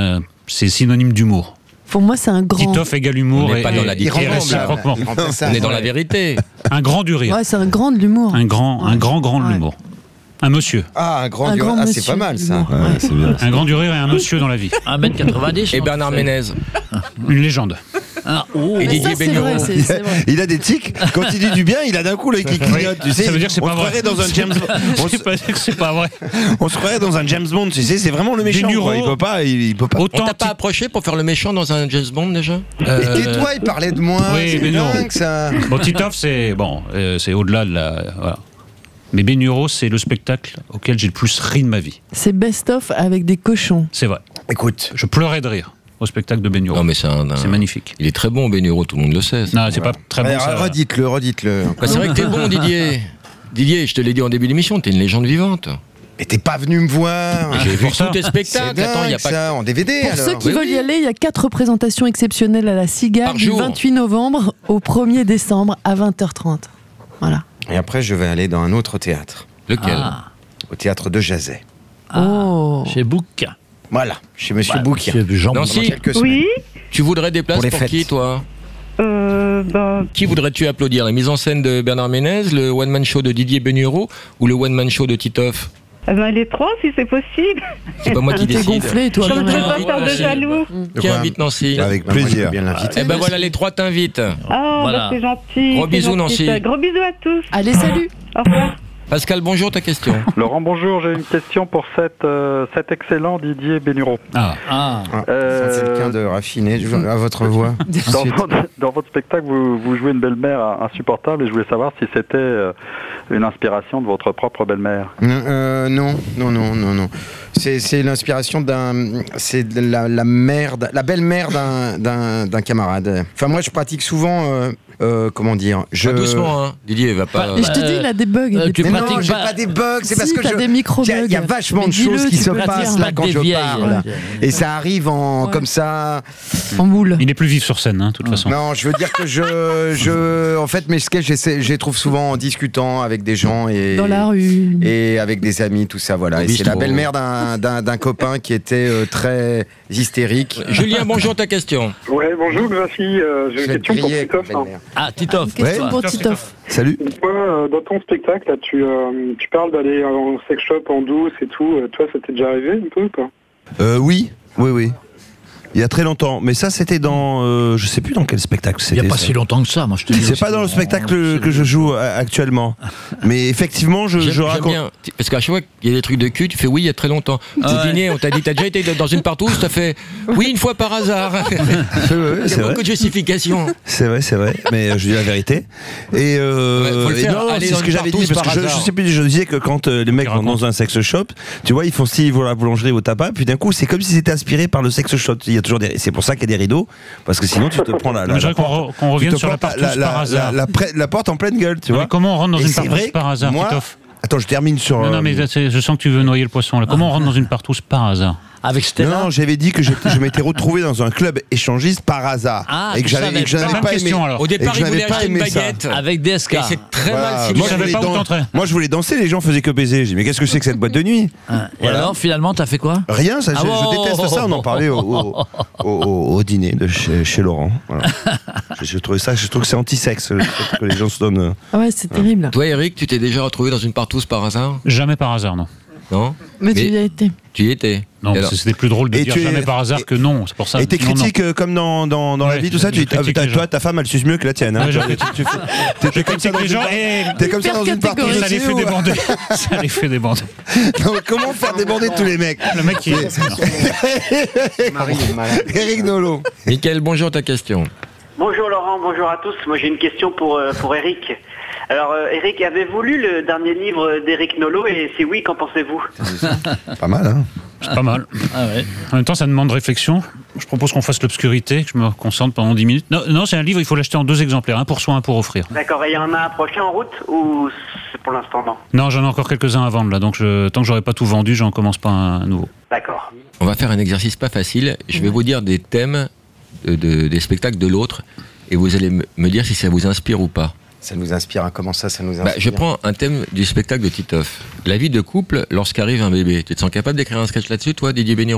c'est synonyme d'humour. Pour moi, c'est un grand. Titoff égale humour. On n'est pas dans la et différence, réciproquement. On est dans la vérité. Un grand du rire. Ouais, c'est un grand de l'humour. Un grand de l'humour. Un monsieur. Ah, un grand ah, c'est pas mal ça. Ouais, c'est bien. Un grand du rire et un monsieur dans la vie. 1m90. Et Bernard Ménez. Une légende. Et Didier Bénureau. Il a des tics. Quand il dit du bien, il a d'un coup l'œil qui clignote. Tu sais, ça veut dire que c'est pas vrai. Dans un James Bond. C'est pas vrai. On se croirait dans un James Bond. Tu sais, c'est vraiment le méchant. Bénureau, il peut pas. On t'a pas approché pour faire le méchant dans un James Bond déjà Et tais-toi, il parlait de moi. Oui, c'est Bénureau. dingue ça. Bon, Titoff, c'est au-delà de la. Voilà. Mais Bénureau, c'est le spectacle auquel j'ai le plus ri de ma vie. C'est best-of avec des cochons. C'est vrai. Écoute, je pleurais de rire au spectacle de Bénureau. Non, mais c'est magnifique. Il est très bon, Bénureau, tout le monde le sait. Non, c'est pas très bon. Ça, redites-le. Bah, c'est vrai que t'es bon, Didier. Didier, je te l'ai dit en début d'émission, t'es une légende vivante. Mais t'es pas venu me voir. J'ai vu tous tes spectacles. C'est Attends, il y a dingue, pas ça, en DVD. Pour alors. ceux qui veulent y aller, il y a 4 représentations exceptionnelles à la Cigale Par du jour. 28 novembre au 1er décembre à 20h30. Voilà. Et après, je vais aller dans un autre théâtre. Lequel Au théâtre de Jazet. Chez Bouc. Voilà, chez Monsieur Bouc. Nancy, Oui. tu voudrais des places pour qui, toi Qui voudrais-tu applaudir? La mise en scène de Bernard Ménez, le one-man show de Didier Bénureau ou le one-man show de Titoff? Les 3, si c'est possible. C'est pas moi qui décide. gonflé, toi. Je ne veux pas faire de jaloux. Qui invite Nancy? Avec plaisir. Eh ben voilà, les 3 t'invitent. Bah, c'est gentil. Gros bisous, Nancy. Gros bisous à tous. Allez, salut. Au revoir. Pascal, bonjour, ta question. Laurent, bonjour. J'ai une question pour cet excellent Didier Bénureau. C'est quelqu'un de raffiné, à votre voix. Dans votre spectacle, vous jouez une belle-mère insupportable et je voulais savoir si c'était une inspiration de votre propre belle-mère. Non. C'est l'inspiration c'est de la mère, la belle-mère d'un camarade. Enfin, moi, je pratique souvent. Comment dire Pas doucement, hein. Didier va pas. Et je te dis, il a des bugs. Non, j'ai pas des bugs, c'est parce que t'as des micro-bugs. il y a vachement de choses qui se passent là quand je parle. Et ça arrive comme ça. En boule. Il est plus vif sur scène, de toute façon. Non, je veux dire que en fait, mes sketchs, je les trouve souvent en discutant avec des gens et dans la rue et avec des amis, tout ça, voilà. Et c'est la belle-mère d'un copain qui était très hystérique. Julien, bonjour, ta question. Ouais, bonjour, Gracie. J'ai une question pour Titoff. Ah, Titoff. Question pour Titoff. Salut. Toi, dans ton spectacle, là, tu parles d'aller en sex shop en douce et tout. Toi, ça t'est déjà arrivé un peu ou pas? Oui. Il y a très longtemps, mais ça c'était dans, je sais plus dans quel spectacle c'était. Il n'y a pas si longtemps que ça, moi je te dis. C'est pas dans le spectacle que je joue actuellement, mais effectivement je raconte. Bien, parce qu'à chaque fois qu'il y a des trucs de cul, tu fais oui il y a très longtemps. Au dîner, on t'a dit t'as déjà été dans une partouze, t'as fait oui une fois par hasard. Il y a beaucoup de justifications. C'est vrai, mais je dis la vérité. Et c'est ce que j'avais dit parce que je sais plus, je disais que quand les mecs vont dans un sex shop, tu vois, ils font style ils vont à la boulangerie au tabac, puis d'un coup c'est comme si c'était inspiré par le sex shop. Il y a toujours c'est pour ça qu'il y a des rideaux, parce que sinon tu te prends qu'on revienne sur la partouze par hasard. La porte en pleine gueule, tu vois. Mais comment on rentre dans une partouze par hasard, Titoff? Attends, je termine sur. Non, mais je sens que tu veux noyer le poisson là. Comment on rentre dans une partouze par hasard? Avec Stella. Non, j'avais dit que je m'étais retrouvé dans un club échangiste par hasard. Et que je n'avais pas aimé. Au départ, il voulait acheter une baguette avec DSK. Et c'est très mal si moi, je voulais danser, les gens faisaient que baiser. J'ai dit, mais qu'est-ce que c'est que cette boîte de nuit? Et alors, finalement, t'as fait quoi? Rien, je déteste ça. On en parlait au dîner de chez Laurent. Voilà. Je trouve que c'est anti-sexe, le fait que les gens se donnent. Ah ouais, c'est terrible. Toi, Eric, tu t'es déjà retrouvé dans une partouze par hasard? Jamais par hasard, non. Non. Mais tu y as été. Tu y étais. Non, parce que c'était plus drôle de dire jamais par hasard que non. C'est pour ça. Et tes critiques comme dans la vie, tout ça, toi, ta femme, elle suce mieux que la tienne. T'es comme ça dans une partouze. Ça les fait débander. Ça les fait débander. Comment faire débander tous les mecs? Le mec qui Eric Nolot. Mickaël, bonjour, ta question. Bonjour Laurent, bonjour à tous. Moi j'ai une question pour Eric. Alors Eric, avez-vous lu le dernier livre d'Eric Nolot et si oui, qu'en pensez-vous? Pas mal, hein? C'est pas mal. Ah ouais. En même temps, ça demande réflexion. Je propose qu'on fasse l'obscurité, que je me concentre pendant 10 minutes. Non, c'est un livre, il faut l'acheter en 2 exemplaires, un pour soi, un pour offrir. D'accord, et il y en a un prochain en route ou c'est pour l'instant non? Non, j'en ai encore quelques-uns à vendre là, donc tant que j'aurai pas tout vendu, j'en commence pas un nouveau. D'accord. On va faire un exercice pas facile. Je vais vous dire des thèmes des spectacles de l'autre et vous allez me dire si ça vous inspire ou pas. Ça nous inspire, hein. Comment ça nous inspire? Je prends un thème du spectacle de Titoff. La vie de couple lorsqu'arrive un bébé. Tu te sens capable d'écrire un sketch là-dessus, toi, Didier Bénureau?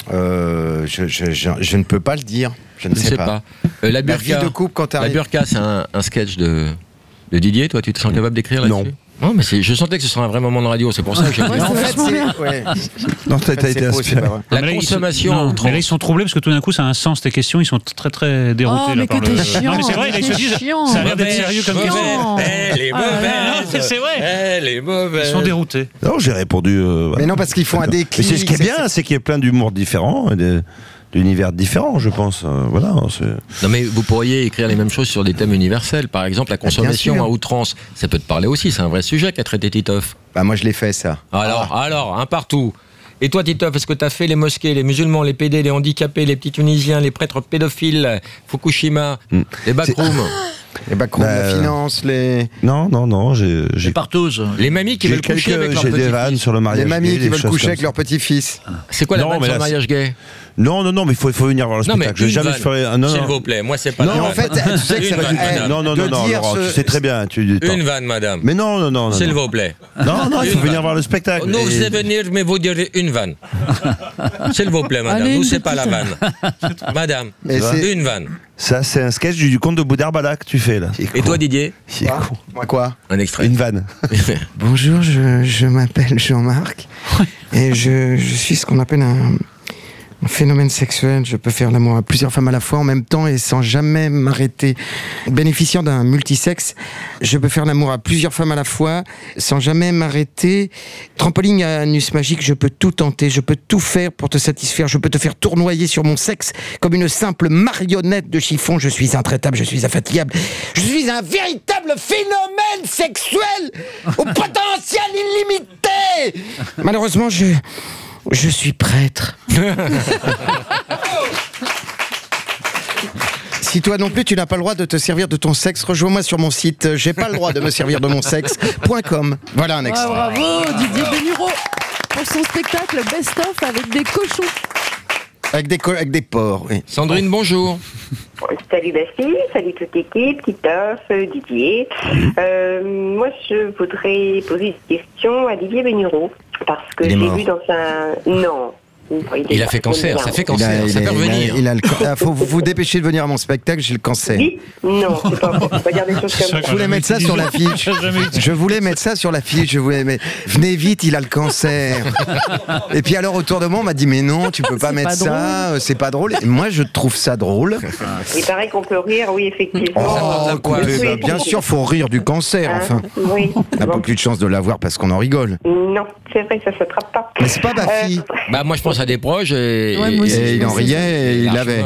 Je ne peux pas le dire. Je ne sais pas. La vie de couple quand t'arrives. La burqa, c'est un sketch de Didier. Toi, tu te sens capable d'écrire là-dessus? Non, mais je sentais que ce serait un vrai moment de radio, c'est pour ça que j'ai en fait, Non, t'as été inspiré. La consommation. Mais là, ils sont troublés parce que tout d'un coup, ça a un sens, tes questions. Ils sont très, très déroutés. Oh, mais que t'es chiant. Non, mais c'est vrai, là, ils se disent. Ça a l'air d'être sérieux comme question. Elle est mauvaise. C'est vrai. Elle est mauvaise. Ils sont déroutés. Non, j'ai répondu. Mais non, parce qu'ils font un déclic. Mais c'est ce qui est bien, c'est qu'il y a plein d'humours différents. D'univers différents, je pense. Voilà. Non, mais vous pourriez écrire les mêmes choses sur des thèmes universels. Par exemple, la consommation à outrance. Ça peut te parler aussi. C'est un vrai sujet qu'a traité Titoff. Bah, moi, je l'ai fait, ça. Alors, un partout. Et toi, Titoff, est-ce que tu as fait les mosquées, les musulmans, les PD, les handicapés, les petits Tunisiens, les prêtres pédophiles, Fukushima, les backrooms? Les backrooms, la finance, les... Non, j'ai... Les partous. Les mamies qui veulent coucher avec leur petit-fils. J'ai des vannes sur le mariage Les mamies gay, qui veulent coucher avec ça. leur petit-fils. C'est quoi la vanne sur le mariage gay? Non, mais il faut venir voir le spectacle. Jamais je ferai... S'il vous plaît, moi c'est pas Non, en fait, tu sais que ça va madame. Non, Laurent, tu sais très bien. Une vanne, madame. Mais non. S'il vous plaît. Non, il faut venir voir le spectacle. Nous, c'est venir, mais vous direz une vanne. S'il vous plaît, madame. Allez, Nous, c'est pas la vanne. Madame, une vanne. Ça, c'est un sketch du conte de Boudarbala que tu fais, là. Et toi, Didier? Moi, quoi? Un extrait. Une vanne. Bonjour, je m'appelle Jean-Marc et je suis ce qu'on appelle un phénomène sexuel. Je peux faire l'amour à plusieurs femmes à la fois en même temps et sans jamais m'arrêter. Bénéficiant d'un multisexe, je peux faire l'amour à plusieurs femmes à la fois sans jamais m'arrêter. Trampoline à anus magique, je peux tout tenter, je peux tout faire pour te satisfaire. Je peux te faire tournoyer sur mon sexe comme une simple marionnette de chiffon. Je suis intraitable, je suis infatigable. Je suis un véritable phénomène sexuel au potentiel illimité. Malheureusement, je suis prêtre. Si toi non plus tu n'as pas le droit de te servir de ton sexe, rejoins-moi sur mon site j'ai pas le droit de me servir de mon sexe.com. Voilà un extrait. Bravo Didier Bénureau pour son spectacle Best of avec des cochons. Avec des porcs, oui. Sandrine, bonjour. Salut Bastille, salut toute l'équipe, Titoff, Didier. Moi je voudrais poser une question à Didier Bénureau parce que j'ai vu dans un... Non. Il a fait cancer, ça fait cancer, ça peut revenir. Faut vous dépêcher de venir à mon spectacle, j'ai le cancer. Oui, non, c'est pas faux, faut pas dire des choses comme ça. Je voulais mettre ça sur l'affiche. Je voulais mettre ça sur l'affiche. Venez vite, il a le cancer. Et puis alors autour de moi, on m'a dit mais non, tu peux pas mettre ça, c'est pas drôle. Et moi, je trouve ça drôle. Il paraît qu'on peut rire, oui, effectivement. Bien sûr, faut rire du cancer, enfin. Oui. On n'a pas plus de chance de l'avoir parce qu'on en rigole. Non, c'est vrai, ça s'attrape pas. Mais c'est pas ma fille. Bah moi je pense à des proches et il en riait et il avait.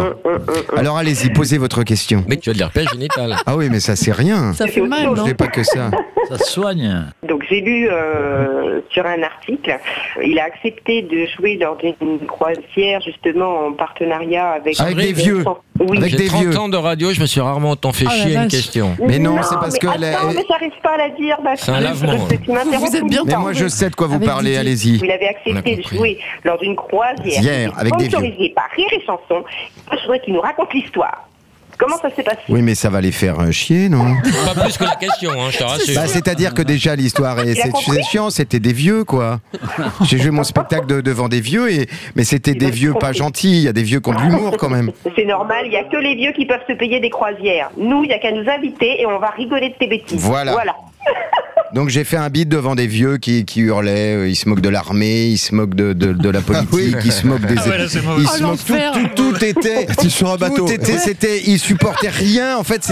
Alors allez-y, posez votre question. Mais tu as de l'herpès génital. Ah oui, mais ça c'est rien. Ça fait mal, non? Je fais pas que ça. Ça soigne. Donc j'ai lu sur un article, il a accepté de jouer lors d'une croisière justement en partenariat avec des vieux. Oui. Avec des 30 ans de radio, je me suis rarement autant fait chier une question. Mais non, c'est parce que... Attends, mais j'arrive pas à la dire. C'est un lavement. Vous êtes bien. Mais moi je sais de quoi vous parlez, allez-y. Il avait accepté de jouer lors d'une croisière avec des vieux. sponsorisée par Rire et Chanson. Je voudrais qu'il nous raconte l'histoire. Comment ça s'est passé? Oui, mais ça va les faire chier, non? Pas plus que la question, hein, je te rassure. Bah, c'est-à-dire que déjà l'histoire, c'est chiant, c'était des vieux, quoi. J'ai joué mon spectacle devant des vieux, mais c'était des vieux pas gentils, il y a des vieux qui ont de l'humour quand même. C'est normal, il n'y a que les vieux qui peuvent se payer des croisières. Nous, il n'y a qu'à nous inviter et on va rigoler de tes bêtises. Voilà. Donc j'ai fait un beat devant des vieux qui hurlaient, ils se moquent de l'armée, ils se moquent de la politique, ils se moquent des... ils se moquent, tout était... T'es sur un bateau. Tout était, ils supportaient rien, en fait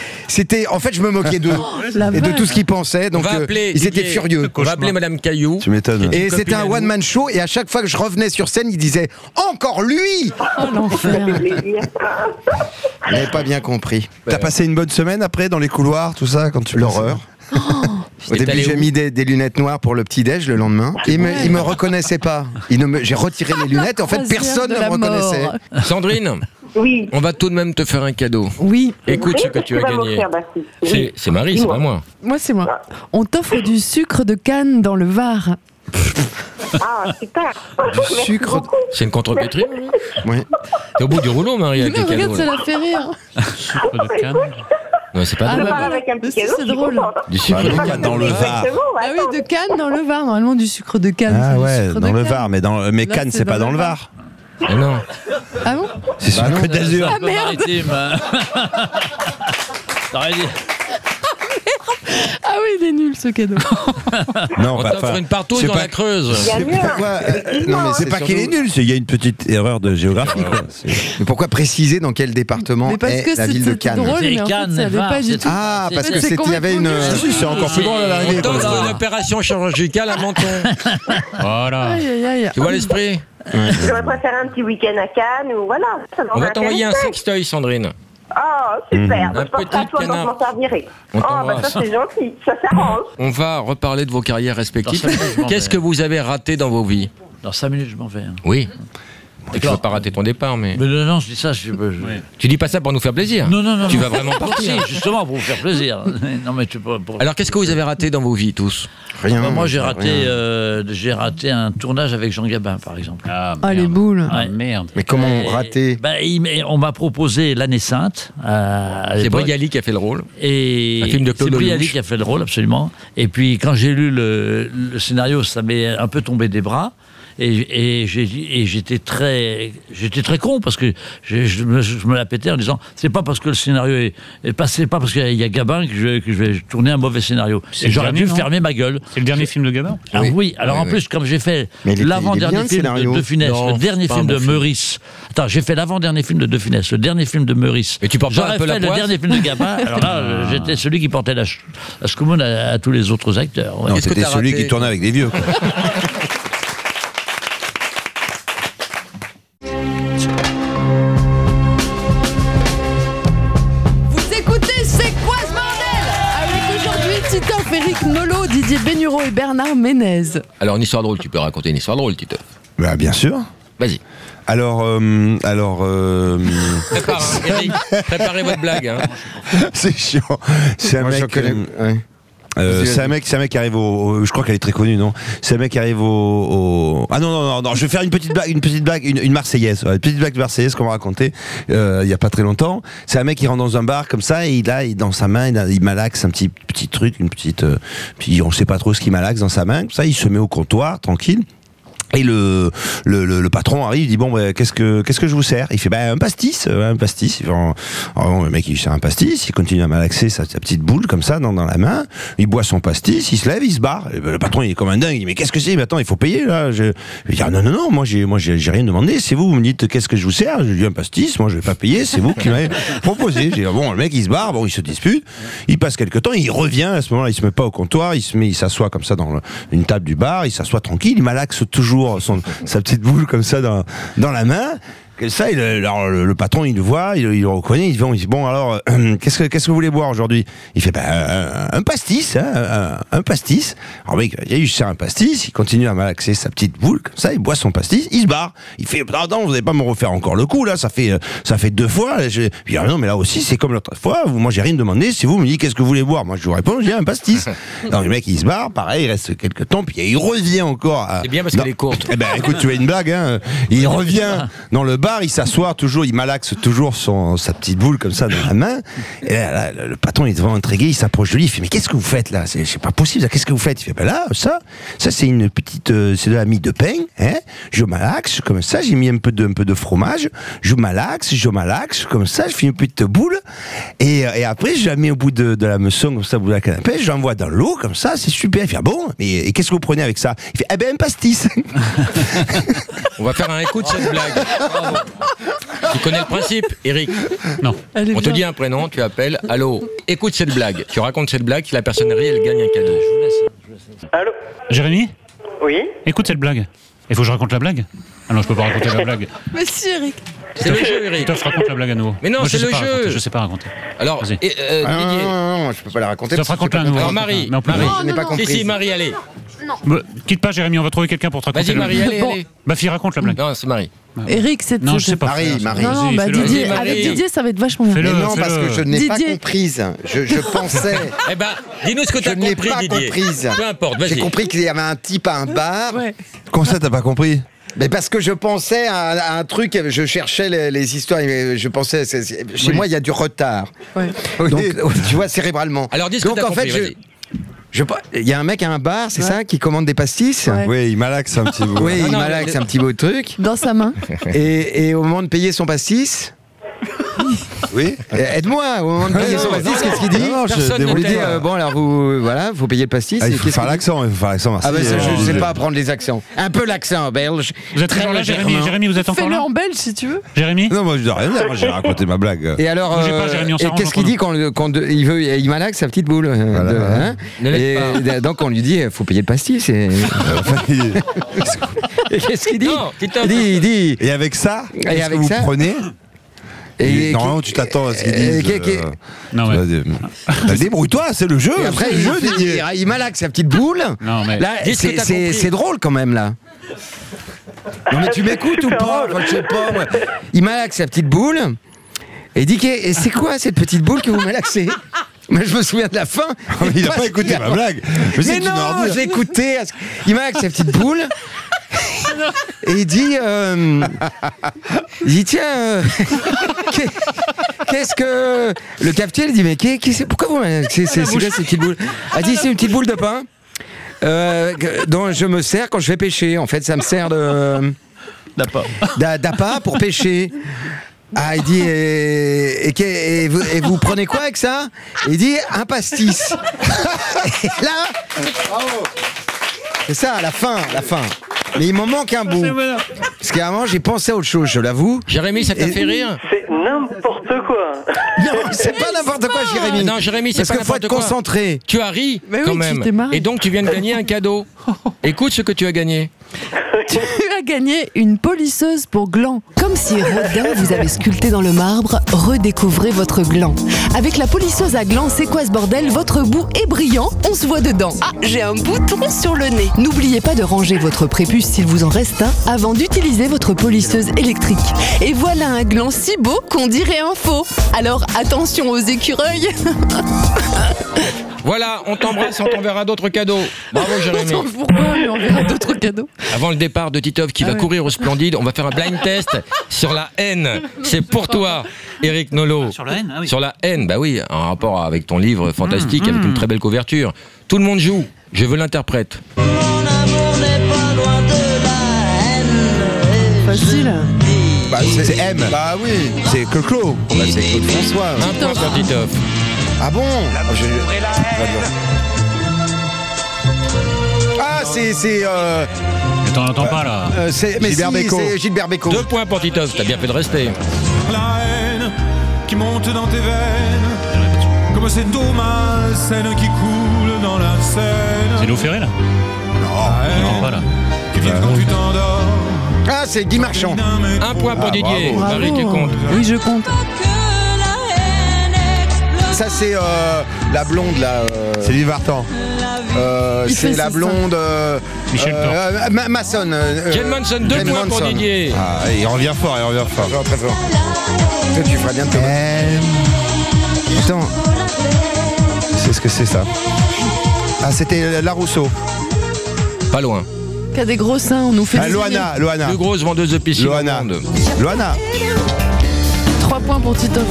en fait je me moquais d'eux et de tout ce qu'ils pensaient, donc ils étaient furieux. On va appeler Madame Caillou. Tu m'étonnes. Et c'était un one-man show et à chaque fois que je revenais sur scène, ils disaient « Encore lui !» Oh l'enfer. Vous n'avez pas bien compris. T'as passé une bonne semaine après dans les couloirs, tout ça, quand tu... L'horreur. Au début, j'ai mis des lunettes noires pour le petit-déj le lendemain. Il me reconnaissait pas. J'ai retiré les lunettes et en fait, personne ne me reconnaissait. Sandrine, oui. On va tout de même te faire un cadeau. Oui. Écoute ce que tu as gagné. C'est Marie, c'est pas moi. Moi, c'est moi. On t'offre du sucre de canne dans le Var. Ah, super. Du sucre. C'est une contrepétrie? Oui. T'es au bout du rouleau, Marie, avec tes cadeaux. Regarde, ça la fait rire. Sucre de canne. Non, c'est pas drôle. Avec un petit cadeau, c'est drôle. Du sucre de canne dans le Var. Ah oui, de canne dans le Var. Normalement, du sucre de canne. Ah ouais, dans le Var. Mais Cannes, c'est pas dans le Var. Mais non. Ah bon? C'est sur la Côte d'Azur. Ah merde. Ah oui, il est nul ce cadeau. Non, on t'offre une partouze dans la Creuse. C'est pourquoi, non, mais c'est pas qu'il est nul, il y a une petite erreur de géographie. Quoi. Mais pourquoi préciser dans quel département est la ville de Cannes? Drôle, mais en fait, ça avait pas du tout. Ah, parce que il y avait une. C'est encore plus drôle à l'arrivée. On t'offre une opération chirurgicale à Menton. Voilà. Aïe, aïe, aïe. Tu vois l'esprit? J'aurais préféré un petit week-end à Cannes ou voilà. On va t'envoyer un sextoy, Sandrine. Oh, super. Un Je pense à petit toi, canard. m'en servirait. On Oh, bah t'embrasse. ça c'est gentil. Ça s'arrange. On va reparler de vos carrières respectives. Dans 5 minutes, je m'en Qu'est-ce vais. que vous avez raté dans vos vies? Dans 5 minutes, je m'en vais. Oui. Tu ne veux pas rater ton départ, mais. Mais non, je dis ça, Tu dis pas ça pour nous faire plaisir. Non. Tu vas vraiment partir. Si, justement, pour vous faire plaisir. Non, mais tu peux. Alors, qu'est-ce que vous avez raté dans vos vies, tous? Rien. Moi, j'ai raté un tournage avec Jean Gabin, par exemple. Ah, les boules. Ouais. Merde. Mais comment rater? On m'a proposé L'année Sainte. C'est Brialy qui a fait le rôle. Et Un film de Claude c'est Brialy Lelouch. qui a fait le rôle, absolument. Et puis, quand j'ai lu le scénario, ça m'est un peu tombé des bras. Et j'étais très con parce que je me la pétais en disant c'est pas parce que le scénario est passé, pas parce qu'il y a Gabin que je vais tourner un mauvais scénario. Et j'aurais dû fermer ma gueule. C'est le dernier film de Gabin? Ah oui, alors en plus, comme j'ai fait l'avant-dernier film de De Funès, le dernier film de Meurice. Attends, j'ai fait l'avant-dernier film de De Funès, le dernier film de Meurice. Et tu portes pas un J'aurais peu fait la le poisse dernier film de Gabin. Alors là, j'étais celui qui portait la scoumoune à tous les autres acteurs. Ouais. Non, c'était celui qui tournait avec des vieux. Quoi. Vous écoutez C'est quoi ce bordel? Avec aujourd'hui Titoff, Éric Nolot, Didier Bénureau et Bernard Ménez. Alors, une histoire drôle, tu peux raconter une histoire drôle, Tito. Bah, bien sûr. Vas-y. Alors, Eric, préparez votre blague. Hein. c'est chiant. C'est un mec. C'est un mec qui arrive au je crois qu'elle est très connue, non? C'est un mec qui arrive au ah non, je vais faire une petite blague, une Marseillaise, une petite blague de Marseillaise qu'on m'a racontée il y a pas très longtemps. C'est un mec qui rentre dans un bar comme ça et il dans sa main il malaxe un petit truc, une petite puis on sait pas trop ce qu'il malaxe dans sa main. Comme ça, il se met au comptoir tranquille. Et le patron arrive, il dit bon qu'est-ce que je vous sers? Il fait un pastis. Il fait, alors, le mec il sert un pastis, il continue à malaxer sa petite boule comme ça dans la main, il boit son pastis, il se lève, il se barre. Et le patron il est comme un dingue, il dit mais qu'est-ce que c'est? Mais attends, il faut payer là. Je lui dis non, moi j'ai rien demandé, c'est vous me dites qu'est-ce que je vous sers? Je lui dis un pastis, moi je vais pas payer, c'est vous qui m'avez proposé. J'ai dit bon, le mec il se barre, bon il se dispute, il passe quelques temps, il revient, à ce moment-là il se met pas au comptoir, il s'assoit comme ça dans une table du bar, il s'assoit tranquille, il malaxe toujours sa petite boule comme ça dans la main. Et ça, le patron, il le voit, il le reconnaît, il dit bon alors, qu'est-ce que vous voulez boire aujourd'hui? Il fait un pastis, un pastis. Alors mec, il sert un pastis, il continue à malaxer sa petite boule comme ça, il boit son pastis, il se barre. Il fait non, vous n'allez pas me refaire encore le coup là, ça fait 2 fois. Puis non, mais là aussi c'est comme l'autre fois. Moi j'ai rien demandé, c'est vous me dites qu'est-ce que vous voulez boire? Moi je vous réponds, j'ai un pastis. Alors le mec il se barre, pareil, il reste quelques temps, puis il revient encore. C'est bien parce qu'elle est courte. Eh ben écoute, tu as une blague, hein. Il revient dans le bar, il s'assoit toujours, il malaxe toujours sa petite boule comme ça dans la main. Et là, le patron il est devant intrigué, il s'approche de lui, il fait mais qu'est-ce que vous faites là? C'est pas possible, qu'est-ce que vous faites? Il fait là, ça c'est une petite, c'est de la mie de pain, hein. Je malaxe comme ça, j'ai mis un peu de fromage, je malaxe comme ça, je fais une petite boule et après je la mets au bout de la meçon comme ça, au bout de la canapé, je l'envoie dans l'eau comme ça, c'est super. Il fait bon, mais qu'est-ce que vous prenez avec ça? Il fait un pastis. On va faire un écoute de cette blague. Bravo. Tu connais le principe, Eric? Non. On te dit un prénom, tu appelles. Allô, écoute cette blague. Tu racontes cette blague, si la personne rit, elle gagne un cadeau. Je vous laisse. Allô? Jérémy? Oui? Écoute cette blague. Il faut que je raconte la blague? Ah non, je peux pas raconter la blague. Mais si, Eric. C'est le jeu, Eric. Titoff, raconte la blague à nouveau. Mais non, Moi, c'est le jeu. Je sais pas raconter. Alors, Vas-y. Non, je peux pas la raconter. Titoff, raconte-la à nouveau. Alors, Marie, Mais en plus- je n'ai pas compris. Si, Marie, allez. Quitte pas, Jérémy, on va trouver quelqu'un pour te raconter Vas-y, la Marie, blague. allez. Bah, fille, raconte la blague. Non, c'est Marie. Eric, c'est. Non, je sais pas. Marie. Non, Vas-y, bah fais-le. Didier, Vas-y, Marie. avec Didier, ça va être vachement bien. Fais-le. Mais non, parce que je ne l'ai pas Didier. comprise. Je pensais. Eh ben, dis-nous ce que tu Je as ne l'ai compris, pas Didier. comprise. Peu importe, J'ai vas-y. compris qu'il y avait un type à un bar. Ouais. Comment ça t'as pas compris? Mais parce que je pensais à un truc, je cherchais les histoires, je pensais, chez moi il y a du retard. Ouais. Donc tu vois, cérébralement. Alors dis ce que Donc t'as en fait, compris, vas-y. Il y a un mec à un bar, c'est ça, qui commande des pastis. Ouais. Oui, il malaxe un petit bout. Oui, il malaxe un petit bout de truc. Dans sa main. Et au moment de payer son pastis... Oui. Aide-moi, au moment de payer son pastis, qu'est-ce qu'il dit? Personne ne dit, bon alors voilà, faut payer le pastis. Il faut faire l'accent, Ah ben je sais pas apprendre les accents. Un peu l'accent belge. Vous êtes toujours là, Jérémy, vous êtes encore là? Fais-le en belge si tu veux. Jérémy? Non, moi je dois rien dire, moi j'ai raconté ma blague. Et alors, qu'est-ce qu'il dit quand il malaxe sa petite boule? Et donc on lui dit, faut payer le pastis. Et qu'est-ce qu'il dit? Il dit. Et avec ça, est-ce que vous prenez? Et normalement, tu t'attends à ce qu'ils disent. Non, mais... Débrouille-toi, c'est le jeu. Et après, c'est le jeu, Didier. Il malaxe sa petite boule. Non, mais... Là, c'est drôle quand même, là. Non, mais tu m'écoutes ou pas? Enfin, je sais pas, moi. Il malaxe sa petite boule. Et il dit et c'est quoi cette petite boule que vous malaxez? Mais je me souviens de la fin. Il n'a pas écouté ma blague. Mais non, j'ai écouté. Il malaxe sa petite boule. Et il dit tiens, qu'est-ce que le cafetier il dit mais pourquoi vous c'est quoi cette petite boule? Elle dit c'est une petite boule de pain dont je me sers quand je vais pêcher. En fait, ça me sert d'appât pour pêcher. Ah, il dit et vous prenez quoi avec ça? Il dit un pastis. Et là, bravo. C'est ça, la fin. Mais il m'en manque un bout. Parce qu'à un moment, j'ai pensé à autre chose, je l'avoue. Jérémy, ça t'a fait rire? C'est n'importe quoi. Non, c'est pas n'importe quoi, Jérémy. Non, Jérémy, c'est pas n'importe quoi. Parce qu'il faut être concentré. Tu as ri, quand même. Et donc, tu viens de gagner un cadeau. Écoute ce que tu as gagné. Tu as gagné une polisseuse pour gland. Comme si Rodin vous avait sculpté dans le marbre, redécouvrez votre gland. Avec la polisseuse à gland, c'est quoi ce bordel? Votre bout est brillant, on se voit dedans. Ah, j'ai un bouton sur le nez. N'oubliez pas de ranger votre prépuce s'il vous en reste un avant d'utiliser votre polisseuse électrique. Et voilà un gland si beau qu'on dirait un faux. Alors attention aux écureuils. Voilà, on t'embrasse, on t'enverra d'autres cadeaux. Bravo Jérémy. Pourquoi on verra d'autres cadeaux? Avant le départ de Titov qui va courir au Splendide, on va faire un blind test sur la haine. C'est pour toi, Eric Nolot. Sur la haine, ah oui. Sur la haine, bah oui, en rapport avec ton livre fantastique avec une très belle couverture. Tout le monde joue, je veux l'interprète. Mon amour n'est pas loin de la haine. Facile. Bah, c'est M. Bah oui, c'est Claude. Bah, c'est Claude François. Un point pour Titov. Ah bon? Ah, c'est Mais t'en entends pas là. C'est Gilbert Bécaud. 2 points pour Titov, t'as bien fait de rester. La haine qui monte dans tes veines, comme cette eau malsaine qui coule dans la Seine. C'est Léo Ferré là? Non, j'entends pas là. Qui vient quand tu t'endors. Ah, c'est Guy Marchand. 1 point pour Didier. Bravo. Marie, tu comptes? Oui, je compte. Ça, c'est la blonde là. C'est Liv Vartan. C'est la blonde. Michel Masson. Jane Manson, 2 points pour Didier. Ah, il revient fort, Très fort. Toi, tu feras bien de te. Attends. C'est ce que c'est ça. Ah, c'était Larousseau. Pas loin. Qui a des gros seins, on nous fait Loana. Plus grosse vendeuse de piscine au monde. Loana. 3 points pour Titov.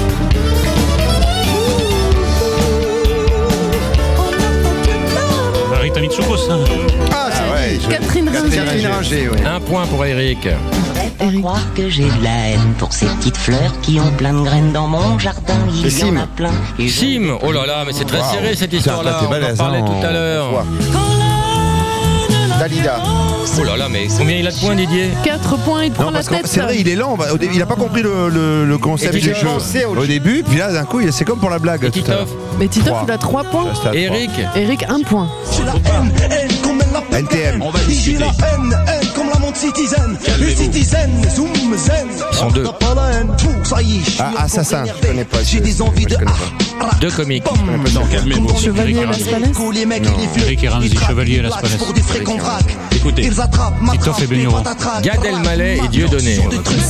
Rita Mitsouko, ça. Ah, c'est Catherine Ringer. 1 point pour Eric. Croire que j'ai de la haine pour ces petites fleurs qui ont plein de graines dans mon jardin. Il y en a plein. Sim, oh là là, mais c'est très serré cette histoire-là. On en parlait tout à l'heure. Dalida. Oh là là, mais combien il a de points, Didier? 4 points, il prend la tête. C'est vrai, il est lent. Il a pas compris le concept du jeu au début, puis là, d'un coup, c'est comme pour la blague. Et Titov? Mais Titov, il a 3 points. Eric? Eric, 1 point. NTM. On va discuter. Comme la montre Citizen. Le Citizen, zoom, zen. Ils sont 2. Ah, Assassin. Je connais pas. J'ai des envies de 2 comiques. Non, calmez-vous. Chevalier Las Palais. Eric et Ramsey, Chevalier Las Palais. Écoutez, Titov et Benuro. Gad Elmaleh et Dieudonné.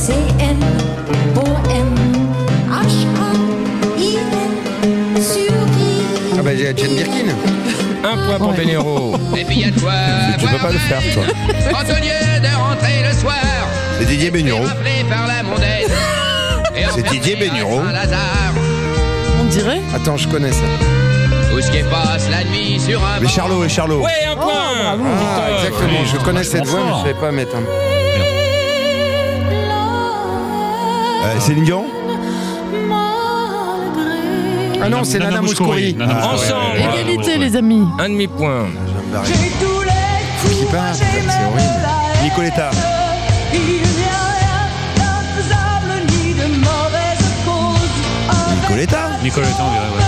Ah bah, Jane Birkin. 1 point pour Benuro. Et puis à toi. Tu peux pas le faire, toi. Antonieux de rentrer le soir. C'est Didier Bénureau. Appelé par la mondaine. C'est Didier Bénureau. On dirait. Attends, je connais ça. Où ce qui passe la nuit sur un Les Charlots, les Charlots. Ouais, un point. Ah, exactement. Je connais cette voix, mais je ne savais pas mettre. Céline Dion. Ah non, c'est Nana Mouskouri. Ensemble. Égalité, les amis. Un demi-point. Faut qu'il parte, c'est horrible. Nicoletta. Nicoletta, on dirait,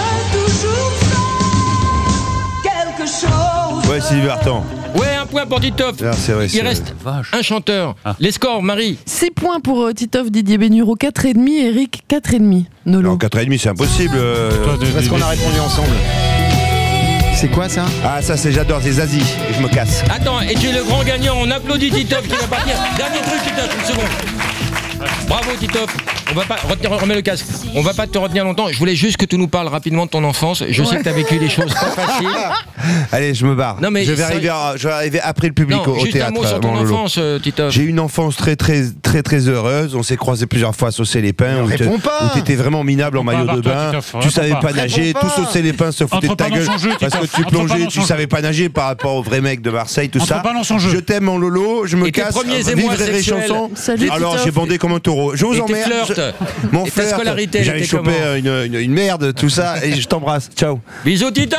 ouais. Ouais, Sylvie Vartan. Ouais, un point pour Titoff. Ah, c'est vrai, Il reste un chanteur. Les scores, Marie. 6 points pour Titoff, Didier Bénureau, 4,5, Eric, 4,5. Nolo. Non, 4,5, c'est impossible. Parce qu'on a répondu ensemble. C'est quoi ça? Ah, ça, c'est j'adore, c'est Zazie. Et je me casse. Attends, et tu es le grand gagnant. On applaudit Titoff qui va partir. Dernier truc, Titoff, une seconde. Bravo, Titoff. On va pas remets le casque. On va pas te retenir longtemps. Je voulais juste que tu nous parles rapidement de ton enfance. Je sais que tu as vécu des choses pas faciles. Allez, je me barre. Non, mais je vais arriver après le public au juste théâtre. Un mot sur ton enfance, Titoff. J'ai eu une enfance très heureuse. On s'est croisés plusieurs fois à Saucé-les-Pins. Où t'étais vraiment minable en maillot de bain. Tu savais pas nager. Tout Saucé-les-Pins se foutait de ta gueule parce que tu plongeais. Tu savais pas nager par rapport au vrai mec de Marseille. Tout ça. Je t'aime, mon Lolo. Je me casse. Vivre les chansons. Alors j'ai bandé comme un taureau. Je vous emmerde. Mon flirt. J'avais chopé une merde, tout ça, et je t'embrasse. Ciao. Bisous, Titoff.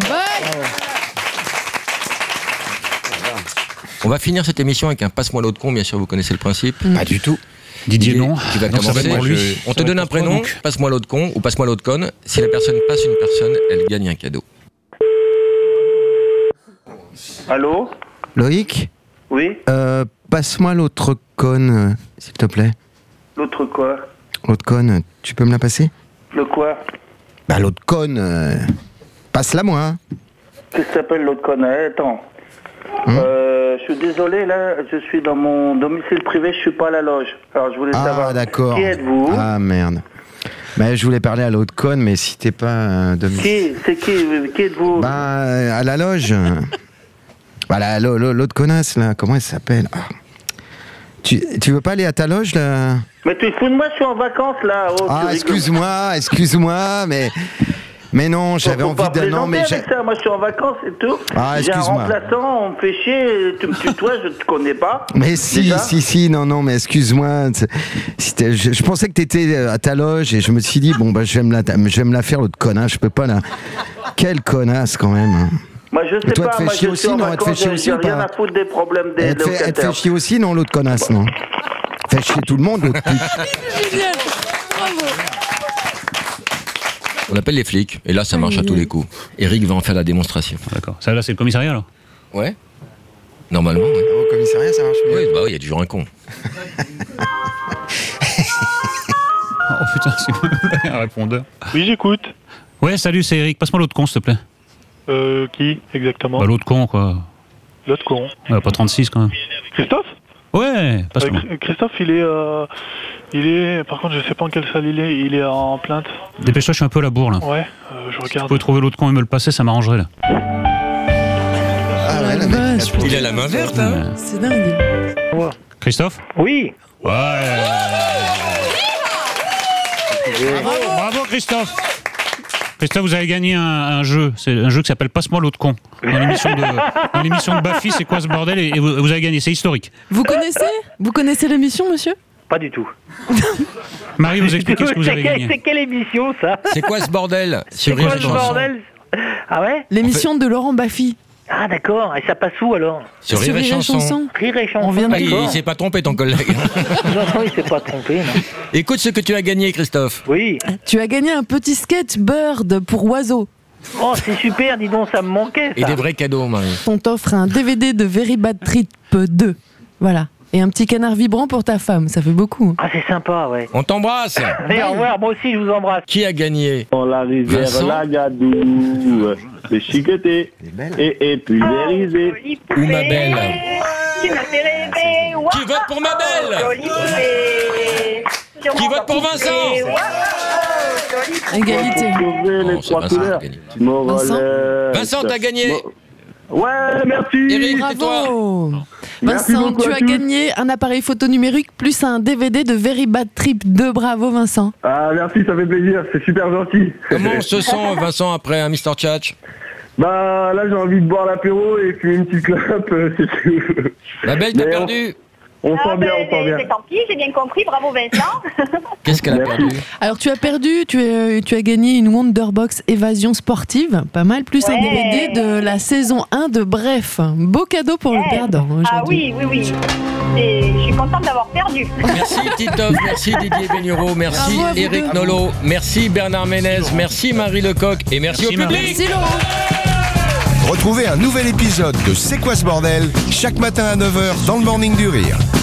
On va finir cette émission avec un passe-moi l'autre con, bien sûr, vous connaissez le principe. Pas du tout. Didier, non. Tu vas commencer. On te donne un prénom, passe-moi l'autre con ou passe-moi l'autre conne. Si la personne passe une personne, elle gagne un cadeau. Allô? Loïc? Oui? Passe-moi l'autre conne, s'il te plaît. L'autre quoi? L'autre conne, tu peux me la passer? Le quoi? Bah l'autre conne, passe-la moi. Qu'est-ce que s'appelle l'autre conne? Attends. Je suis désolé, là, je suis dans mon domicile privé, je suis pas à la loge. Alors je voulais savoir. D'accord. Qui êtes-vous? Ah merde. Bah, je voulais parler à l'autre conne, mais si t'es pas domicile. Qui êtes-vous? Bah à la loge. Voilà, l'autre connasse là, comment elle s'appelle? Tu veux pas aller à ta loge là? Mais tu fous de moi, je suis en vacances là. Oh, excuse-moi, mais non, j'avais envie de... Non, mais avec ça. Moi je suis en vacances et tout. Ah, j'ai un excuse-moi. remplaçant, on me fait chier, tu me tutoies, je te connais pas. Mais si, non, mais excuse-moi. Je pensais que t'étais à ta loge et je me suis dit, bon, bah je vais me la faire l'autre connasse, je peux pas là. Quelle connasse quand même. Moi je sais toi, pas, moi je suis en vacances, j'ai rien à foutre des problèmes des locataires. Elle te fait chier aussi, non, l'autre connasse, non? Fait chier tout le monde, l'autre pute. Génial. Bravo. On appelle les flics, et là ça marche à tous les coups. Eric va en faire la démonstration. D'accord. Ça là c'est le commissariat alors? Ouais. Normalement, ouais. Au commissariat ça marche mieux. Oui, bah oui, il y a toujours un con. Oh putain, c'est un répondeur. Oui, j'écoute. Ouais, salut, c'est Eric. Passe-moi l'autre con, s'il te plaît. Qui, exactement? Bah, l'autre con, quoi. L'autre con. Ouais, pas 36, quand même. Christophe? Ouais, passe-moi. Christophe, il est... Par contre, je sais pas en quelle salle il est en plainte. Dépêche-toi, je suis un peu à la bourre, là. Ouais, je Si tu regarde. pouvais trouver l'autre con et me le passer, ça m'arrangerait, là. Ah ouais, la vache, il a la main verte, hein. C'est dingue. Christophe? Oui. Ouais. Bravo, Christophe. Christophe, vous avez gagné un jeu. C'est un jeu qui s'appelle Passe-moi l'autre con. Dans l'émission de Baffy, c'est quoi ce bordel? Et vous avez gagné, c'est historique. Vous connaissez l'émission, monsieur? Pas du tout. Marie, vous expliquez ce que vous avez gagné. C'est quelle émission, ça? C'est quoi ce bordel? C'est quoi ce bordel? Ah ouais? L'émission de Laurent Baffy. Ah d'accord, et ça passe où alors? Sur Rire et Chanson. Rire et Chanson. On vient de Il s'est pas trompé, ton collègue. Non, il s'est pas trompé, non. Écoute ce que tu as gagné, Christophe. Oui. Tu as gagné un petit sketch Bird pour oiseaux. Oh, c'est super, dis donc, ça me manquait, ça. Et des vrais cadeaux, Marie. On t'offre un DVD de Very Bad Trip 2. Voilà. Et un petit canard vibrant pour ta femme, ça fait beaucoup. Ah, c'est sympa, ouais. On t'embrasse. Allez, au revoir, moi aussi, je vous embrasse. Qui a gagné? Dans la rivière, Vincent. la gadou, les chiquetés et pulvérisés. Ou ma belle. Qui m'a fait rêver. Wow. Qui vote pour ma belle? Jolie poupée. Qui vote pour Vincent? Égalité. Les trois couleurs. Vincent, t'as gagné. Ouais, merci. Eric, c'est toi. Bravo. Vincent, beaucoup tu à as tous. gagné un appareil photo numérique plus un DVD de Very Bad Trip 2. Bravo Vincent. Ah, merci, ça fait plaisir, c'est super gentil. Comment on se sent, Vincent, après un Mr. Tchatch? Bah, là, j'ai envie de boire l'apéro et fumer une petite clope, c'est tout. La belle, t'as perdu. On sent bien, on sent bien. C'est tant pis, j'ai bien compris, bravo Vincent. Qu'est-ce qu'elle a perdu? Alors tu as perdu, tu as gagné une Wonderbox Évasion Sportive, pas mal, plus un DVD de la saison 1 de Bref. Beau cadeau pour le perdant aujourd'hui. Ah oui. Et je suis contente d'avoir perdu. Merci Titoff, merci Didier Bénureau, merci Bravo à vous Éric deux. Nolot, merci Bernard Ménez, merci Marie Lecoq et merci au public. Merci Laurent. Retrouvez un nouvel épisode de C'est quoi ce bordel chaque matin à 9h dans le Morning du Rire.